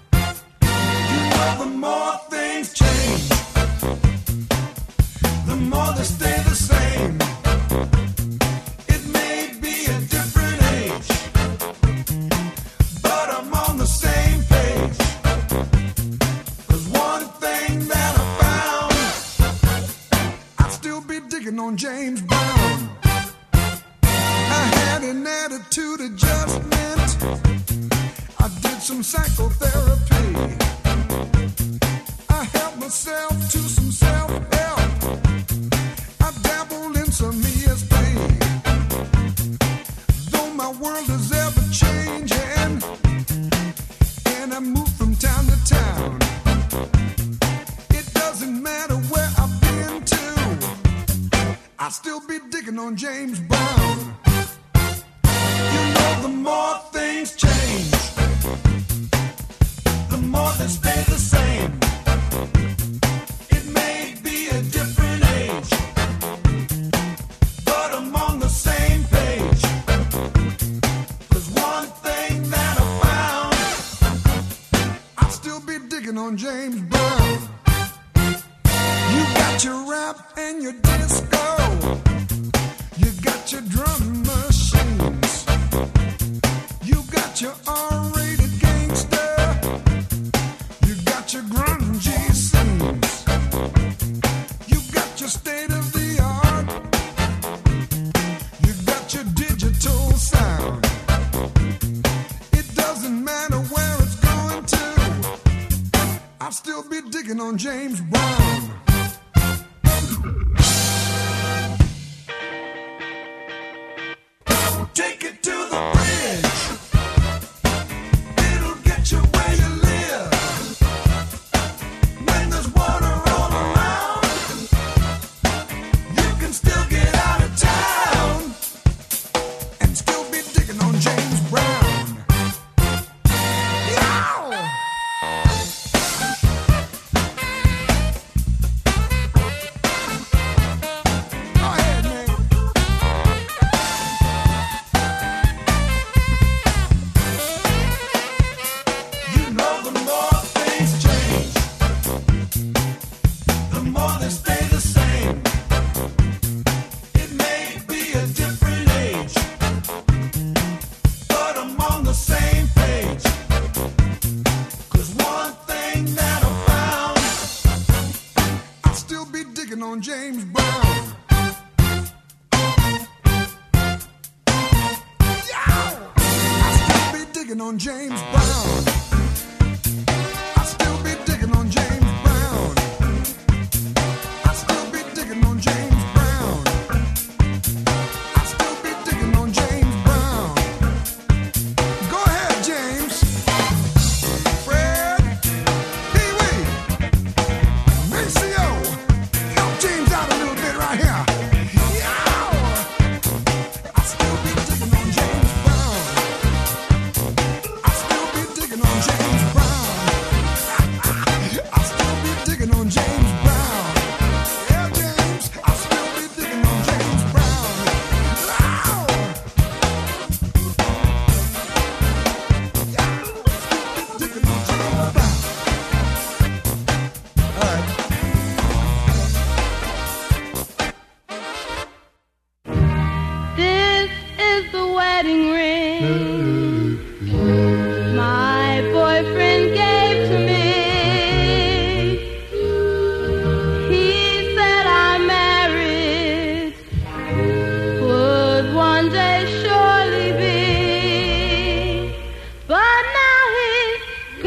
Speaker 15: The more things change, the more they stay the same. It may be a different age, but I'm on the same page. 'Cause one thing that I found, I'll still be digging on James Brown. I had an attitude adjustment. I did some psychotherapy. I helped myself to some self-help. I dabbled in some E S P. Though my world is ever changing, and I move from town to town, it doesn't matter where I've been to, I'll still be digging on James Brown. You know, the more things change, the more they stay the same. It may be a different age, but I'm on the same page. 'Cause one thing that I found, I'll still be digging on James Brown. You got your rap and your disco, you got your drum machines, you got your R-rated gangster, you got your grungy scenes, you got your state of the art, you got your digital sound. It doesn't matter where it's going to. I'll still be digging on James Brown. Take it to the bridge. It'll get you where you live. When there's water all around, you can still get out of town and still be digging on James Brown. Yow! Go ahead, man. You know the more things change, the more they stay the same. It may be a different age, but I'm on the same page. 'Cause one thing that I found, I'll still be digging on James Brown. Yeah! I'll still be digging on James Brown. I'll still be digging on James Brown. I'll still be digging on James Brown. I'll still be digging on James Brown. Go ahead, James. Fred, Pee Wee, Maceo, help James out a little bit right here. Yow! I'll still be digging on James Brown. I'll still be digging on James Brown. I'll still be digging on James Brown. Yeah, James, I'll still be digging on James Brown. Ow! Yeah, digging on James Brown. All right.
Speaker 6: This is the wedding ring my boyfriend gave to me. He said our marriage would one day surely be, but now he's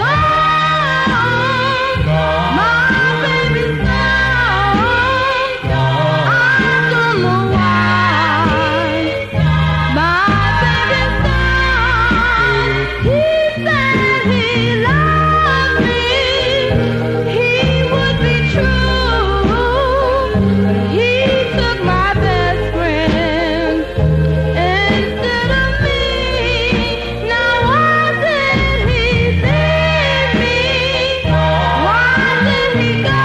Speaker 6: gone. My baby's gone. I don't know why. My baby's gone. He said he loved me. He would be true. He took my best friend instead of me. Now why did he leave me? Why did he go?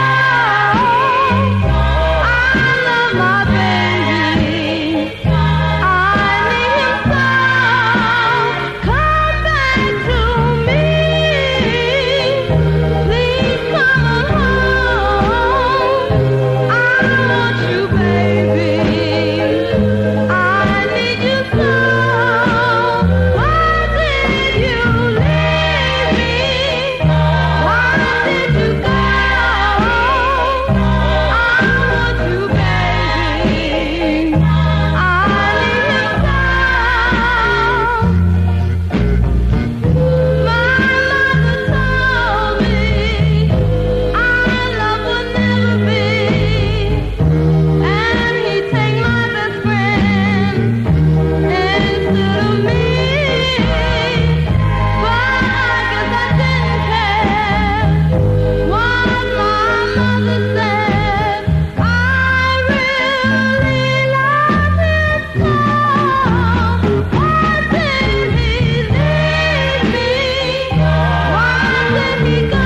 Speaker 6: I love my baby. I need him so. Come back to me. Please come home. I want you, baby. I need you so. Why did you leave me? Why did you go? I want you, baby. I need you so. My mother told me our love would never be, and he'd take my best friend instead of me. But I guess I didn't care what my mother said. I really love him so. Why did he leave me? Why did he go?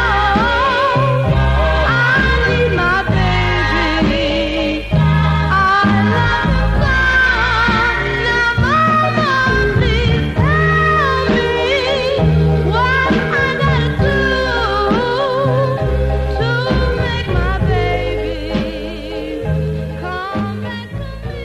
Speaker 6: I need my baby. I love him so. Now, Mama, please tell me what I gotta do to make my baby come back to me.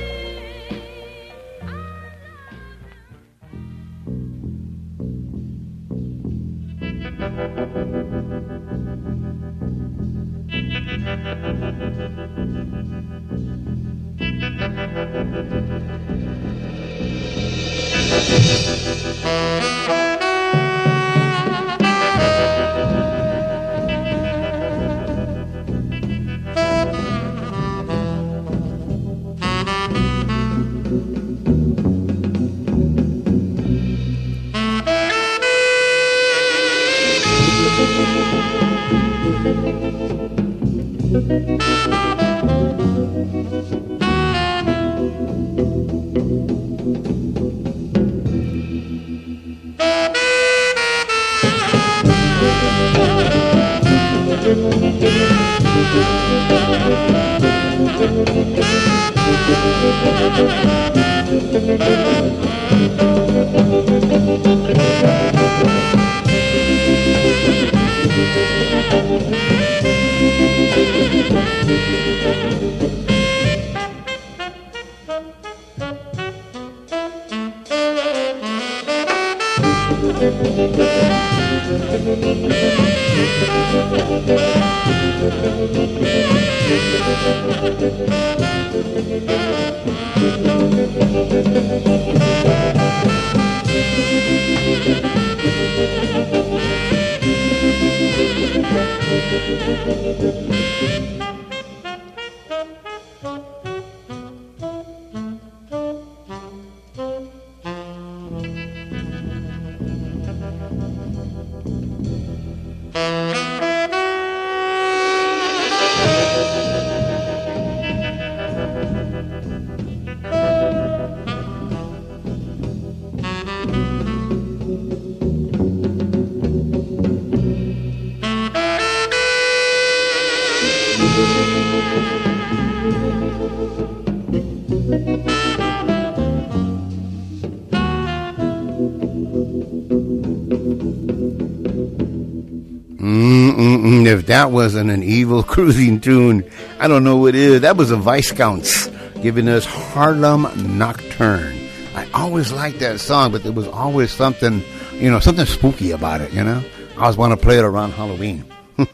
Speaker 1: Mm-mm-mm. If that wasn't an evil cruising tune, I don't know what is. That was the Viscounts giving us Harlem Nocturne. I always liked that song, but there was always something, you know, something spooky about it, you know. I always want to play it around Halloween.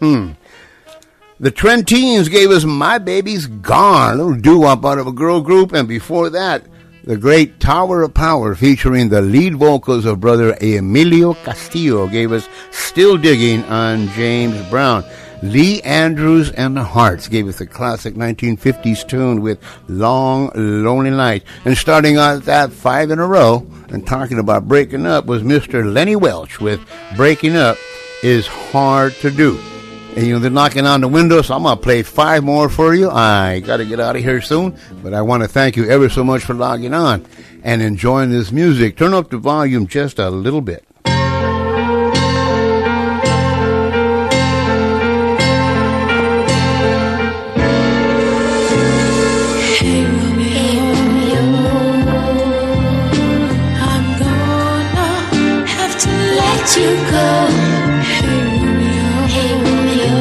Speaker 1: The Trentines gave us My Baby's Gone, a little doo-wop out of a girl group, and before that, the great Tower of Power featuring the lead vocals of brother Emilio Castillo gave us Still Digging on James Brown. Lee Andrews and the Hearts gave us a classic nineteen fifties tune with Long Lonely Night. And starting out that five in a row and talking about breaking up was Mister Lenny Welch with Breaking Up Is Hard to Do. And, you know, they're knocking on the window, so I'm going to play five more for you. I got to get out of here soon, but I want to thank you ever so much for logging on and enjoying this music. Turn up the volume just a little bit.
Speaker 6: You go. Hey Romeo, hey Romeo.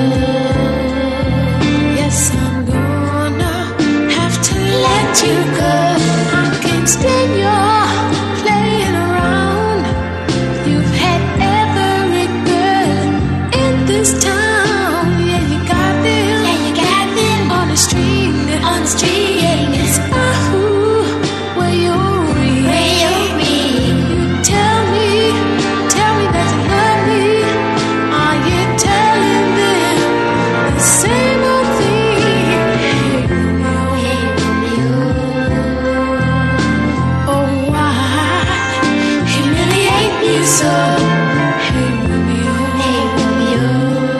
Speaker 6: Yes, I'm gonna have to let you go. I can't stand your playing around. You've had every girl in this town. Yeah, you got them. Yeah, you got them on the string, on the string. Yeah, it's Wahoo, where you're real. Where you're real. You tell me, tell me that you love me. Are you telling them the same old thing? Hey Romeo, hey Romeo. Oh, why humiliate me so? Hey Romeo, hey Romeo.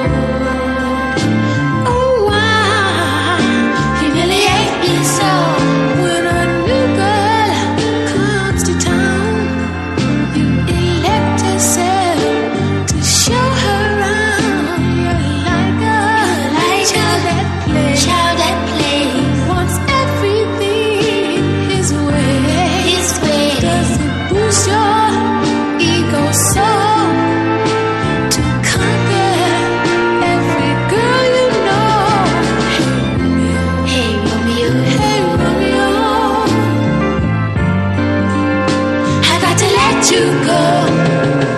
Speaker 6: Oh, why humiliate me so? When a new girl comes to town, you elect yourself to show her around. You're like a, like child at play, child at play. Wants everything his way, his way. Does it boost your ego so to conquer every girl you know? Hey Romeo, hey Romeo, hey Romeo. I got to let you go.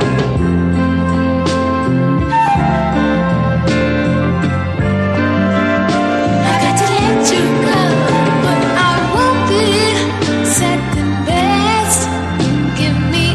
Speaker 6: I got to let you go, but I won't be second best. Give me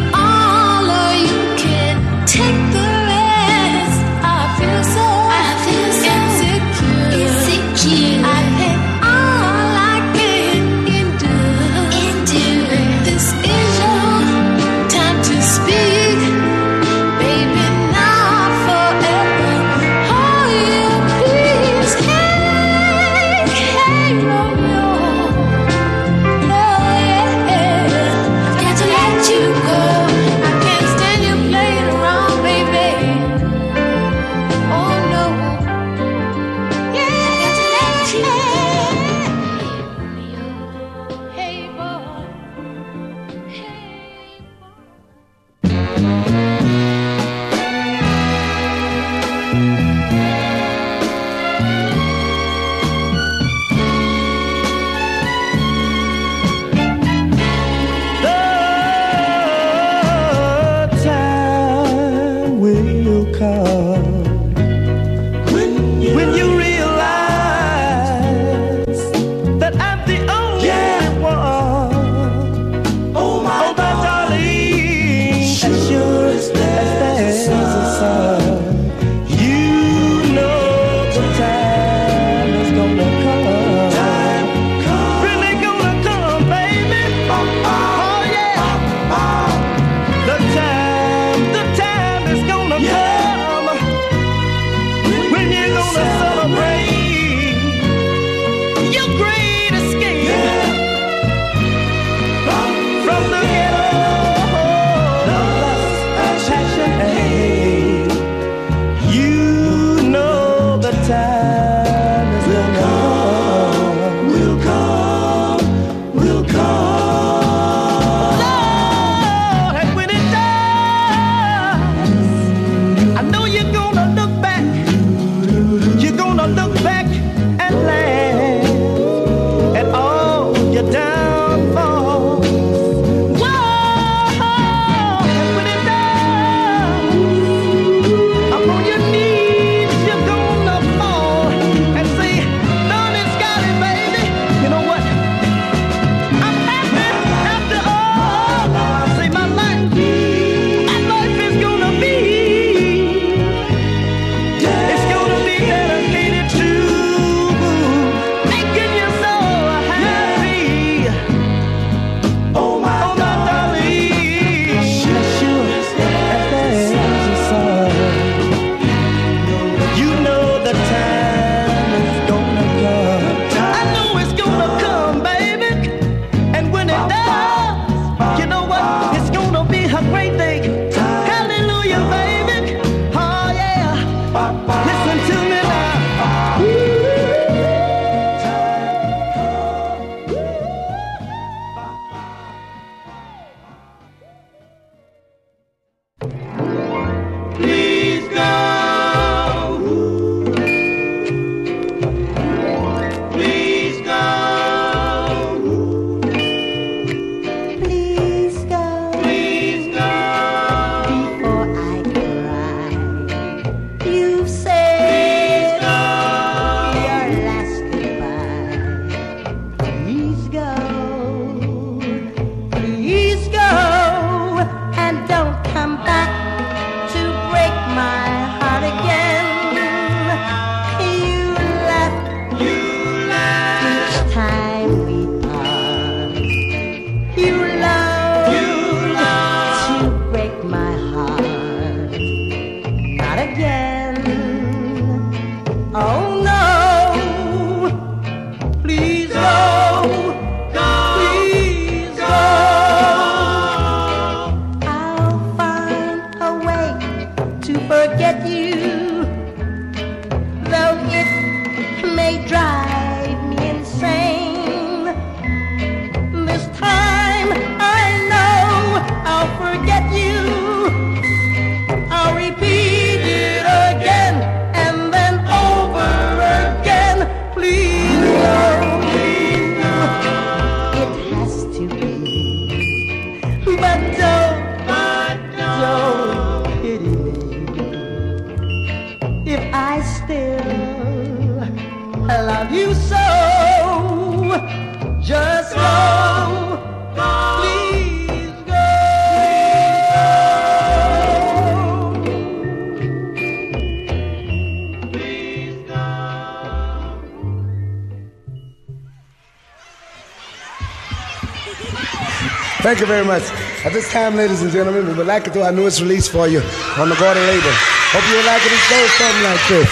Speaker 16: Thank you very much. At this time, ladies and gentlemen, we would like to do our newest release for you on the Gordy label. Hope you would like it. It goes something like this.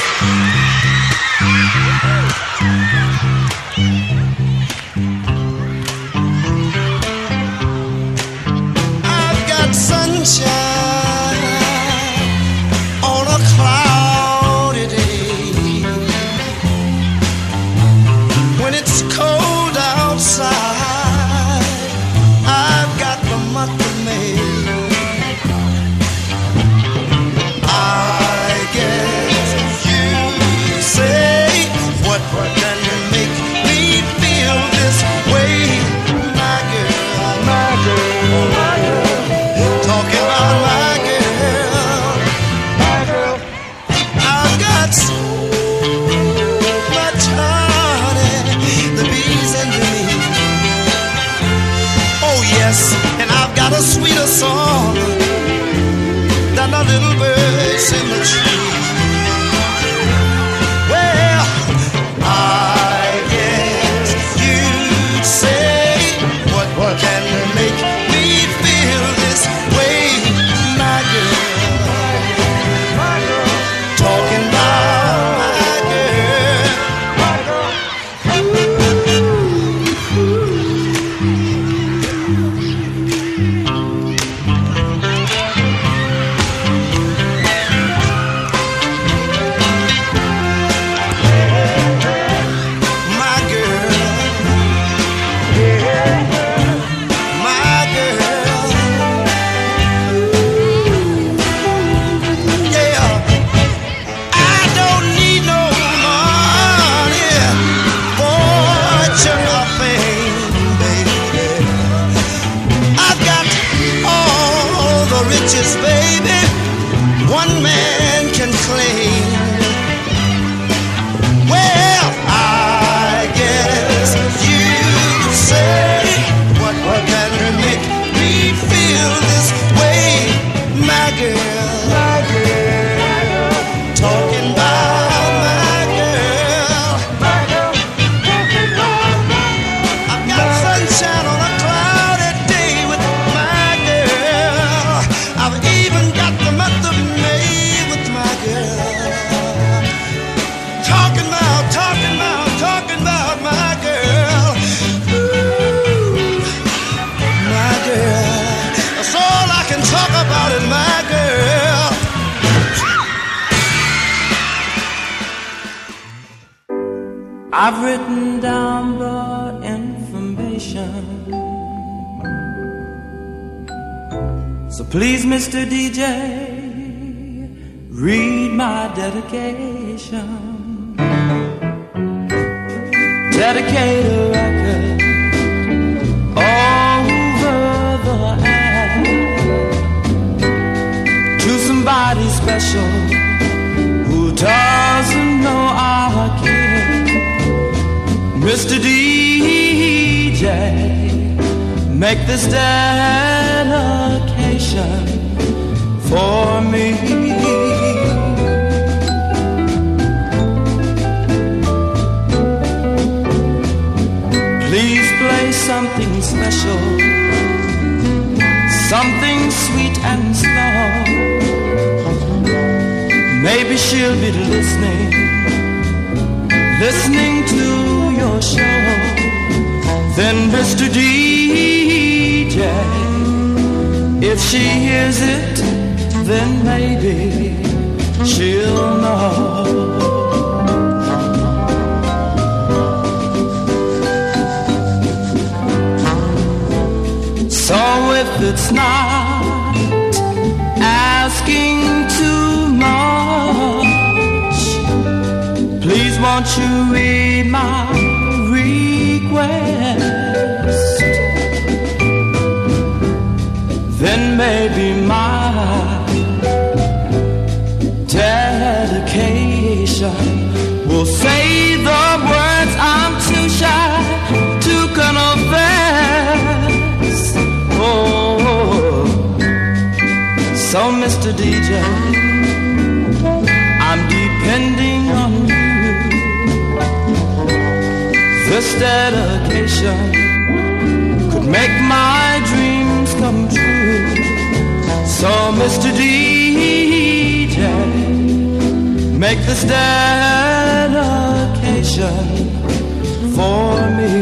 Speaker 9: I've got sunshine on a cloudy day. When it's cold outside, I've got the month of May. I guess you say, what can make me feel this way? My girl, my girl, my girl. Talking about my girl, my girl. I've got so much honey, the bees and me. Oh yes, and I've got a sweeter song than the little birds in the tree. Well, I guess you'd say, what, what can make me feel this way? My girl, my girl, talking about my girl, my girl. My girl, my girl, yeah. I don't need no money, fortune or fame, baby. I've got all the riches, baby, one man can claim. Well, I guess you say, what, what can make me feel this way? My girl, my girl, talking about my girl, my girl, talking about my girl. I've got sunshine on a cloudy day with my girl. I've even got the month of May with my girl. Talking about, talking about, talking about my girl. Ooh, my girl. That's all I can talk about is my girl.
Speaker 10: I've written down the information. So please, Mister D J, read my dedication. Dedicate a record over the air to somebody special who doesn't know I care. Mister D J, make this dedication for me. Please play something special, something sweet and slow. Maybe she'll be listening, listening to your show. Then Mister D J, if she hears it, then maybe she'll know. So if it's not asking too much, please won't you read my request? Then maybe my dedication will say the words I'm too shy to confess. Oh, so Mister D J, I'm depending on you. This dedication could make my dream
Speaker 7: So, Mister D J, make this dedication for me.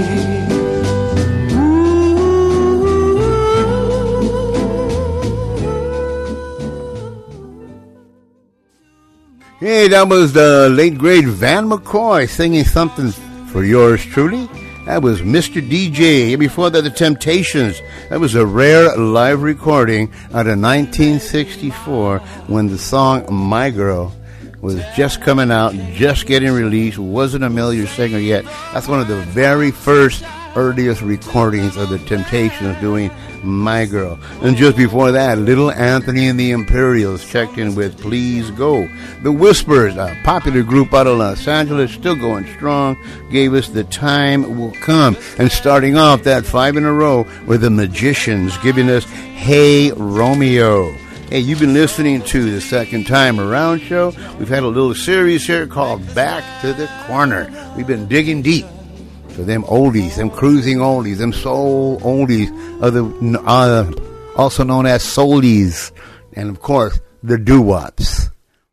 Speaker 1: Hey, that was the late great Van McCoy singing something for yours truly. That was Mister D J. Before that, the Temptations. That was a rare live recording out of nineteen sixty-four when the song My Girl was just coming out, just getting released, wasn't a million singer yet. That's one of the very first, earliest recordings of the Temptations doing My Girl. And just before that, Little Anthony and the Imperials checked in with Please Go. The Whispers, a popular group out of Los Angeles, still going strong, gave us The Time Will Come. And starting off that five in a row were the Magicians, giving us Hey Romeo. Hey, you've been listening to the Second Time Around show. We've had a little series here called Back to the Corner. We've been digging deep for them oldies, them cruising oldies, them soul oldies, other, uh, also known as soulies, and of course, the doo-wops.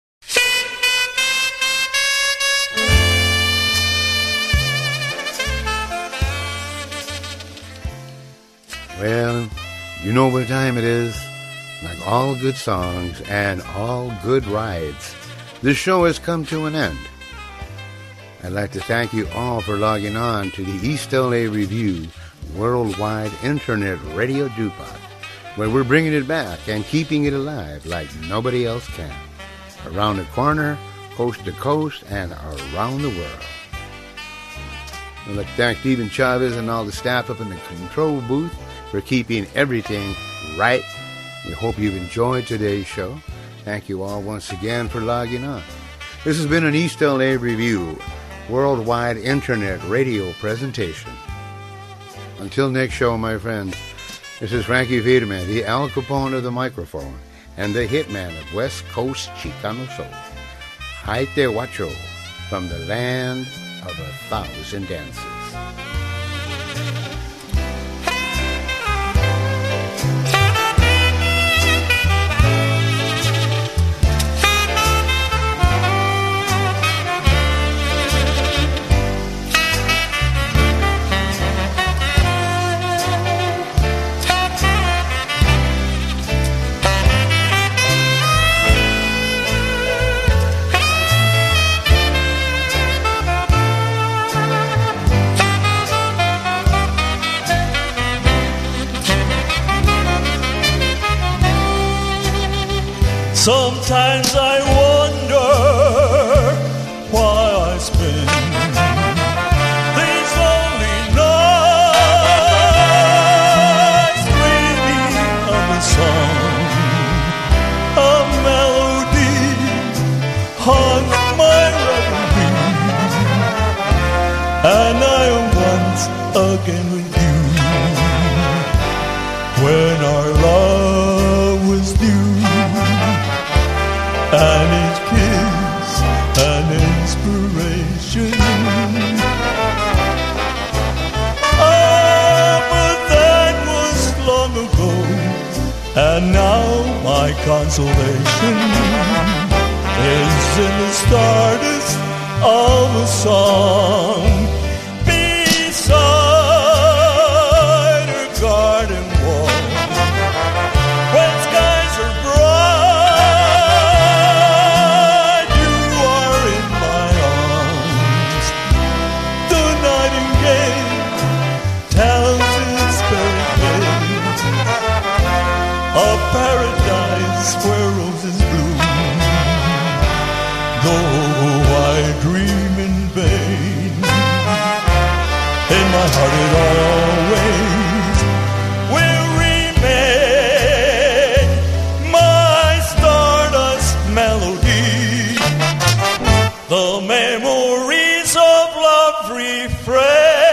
Speaker 1: Well, you know what time it is. Like all good songs and all good rides, this show has come to an end. I'd like to thank you all for logging on to the East L A Review Worldwide Internet Radio Jukebox, where we're bringing it back and keeping it alive like nobody else can. Around the corner, coast to coast, and around the world. I'd like to thank Stephen Chavez and all the staff up in the control booth for keeping everything right. We hope you've enjoyed today's show. Thank you all once again for logging on. This has been an East L A Review Worldwide Internet Radio presentation. Until next show, my friends, this is Frankie Vitamin, the Al Capone of the microphone, and the hitman of West Coast Chicano Soul. Haite Huacho, from the land of a thousand dances.
Speaker 17: Sometimes I wonder why I spend these lonely nights dreaming of a song, a melody haunts my reverie, and I am once again with you when our love was new. And each kiss an inspiration. Ah, but that was long ago, and now my consolation is in the stardust of a song beside her garden wall. When skies are bright, you are in my arms. The nightingale tells its fairy tale, a paradise where roses bloom. Though I dream in vain, in my heart it always will remain, my stardust melody, the memories of love refrain.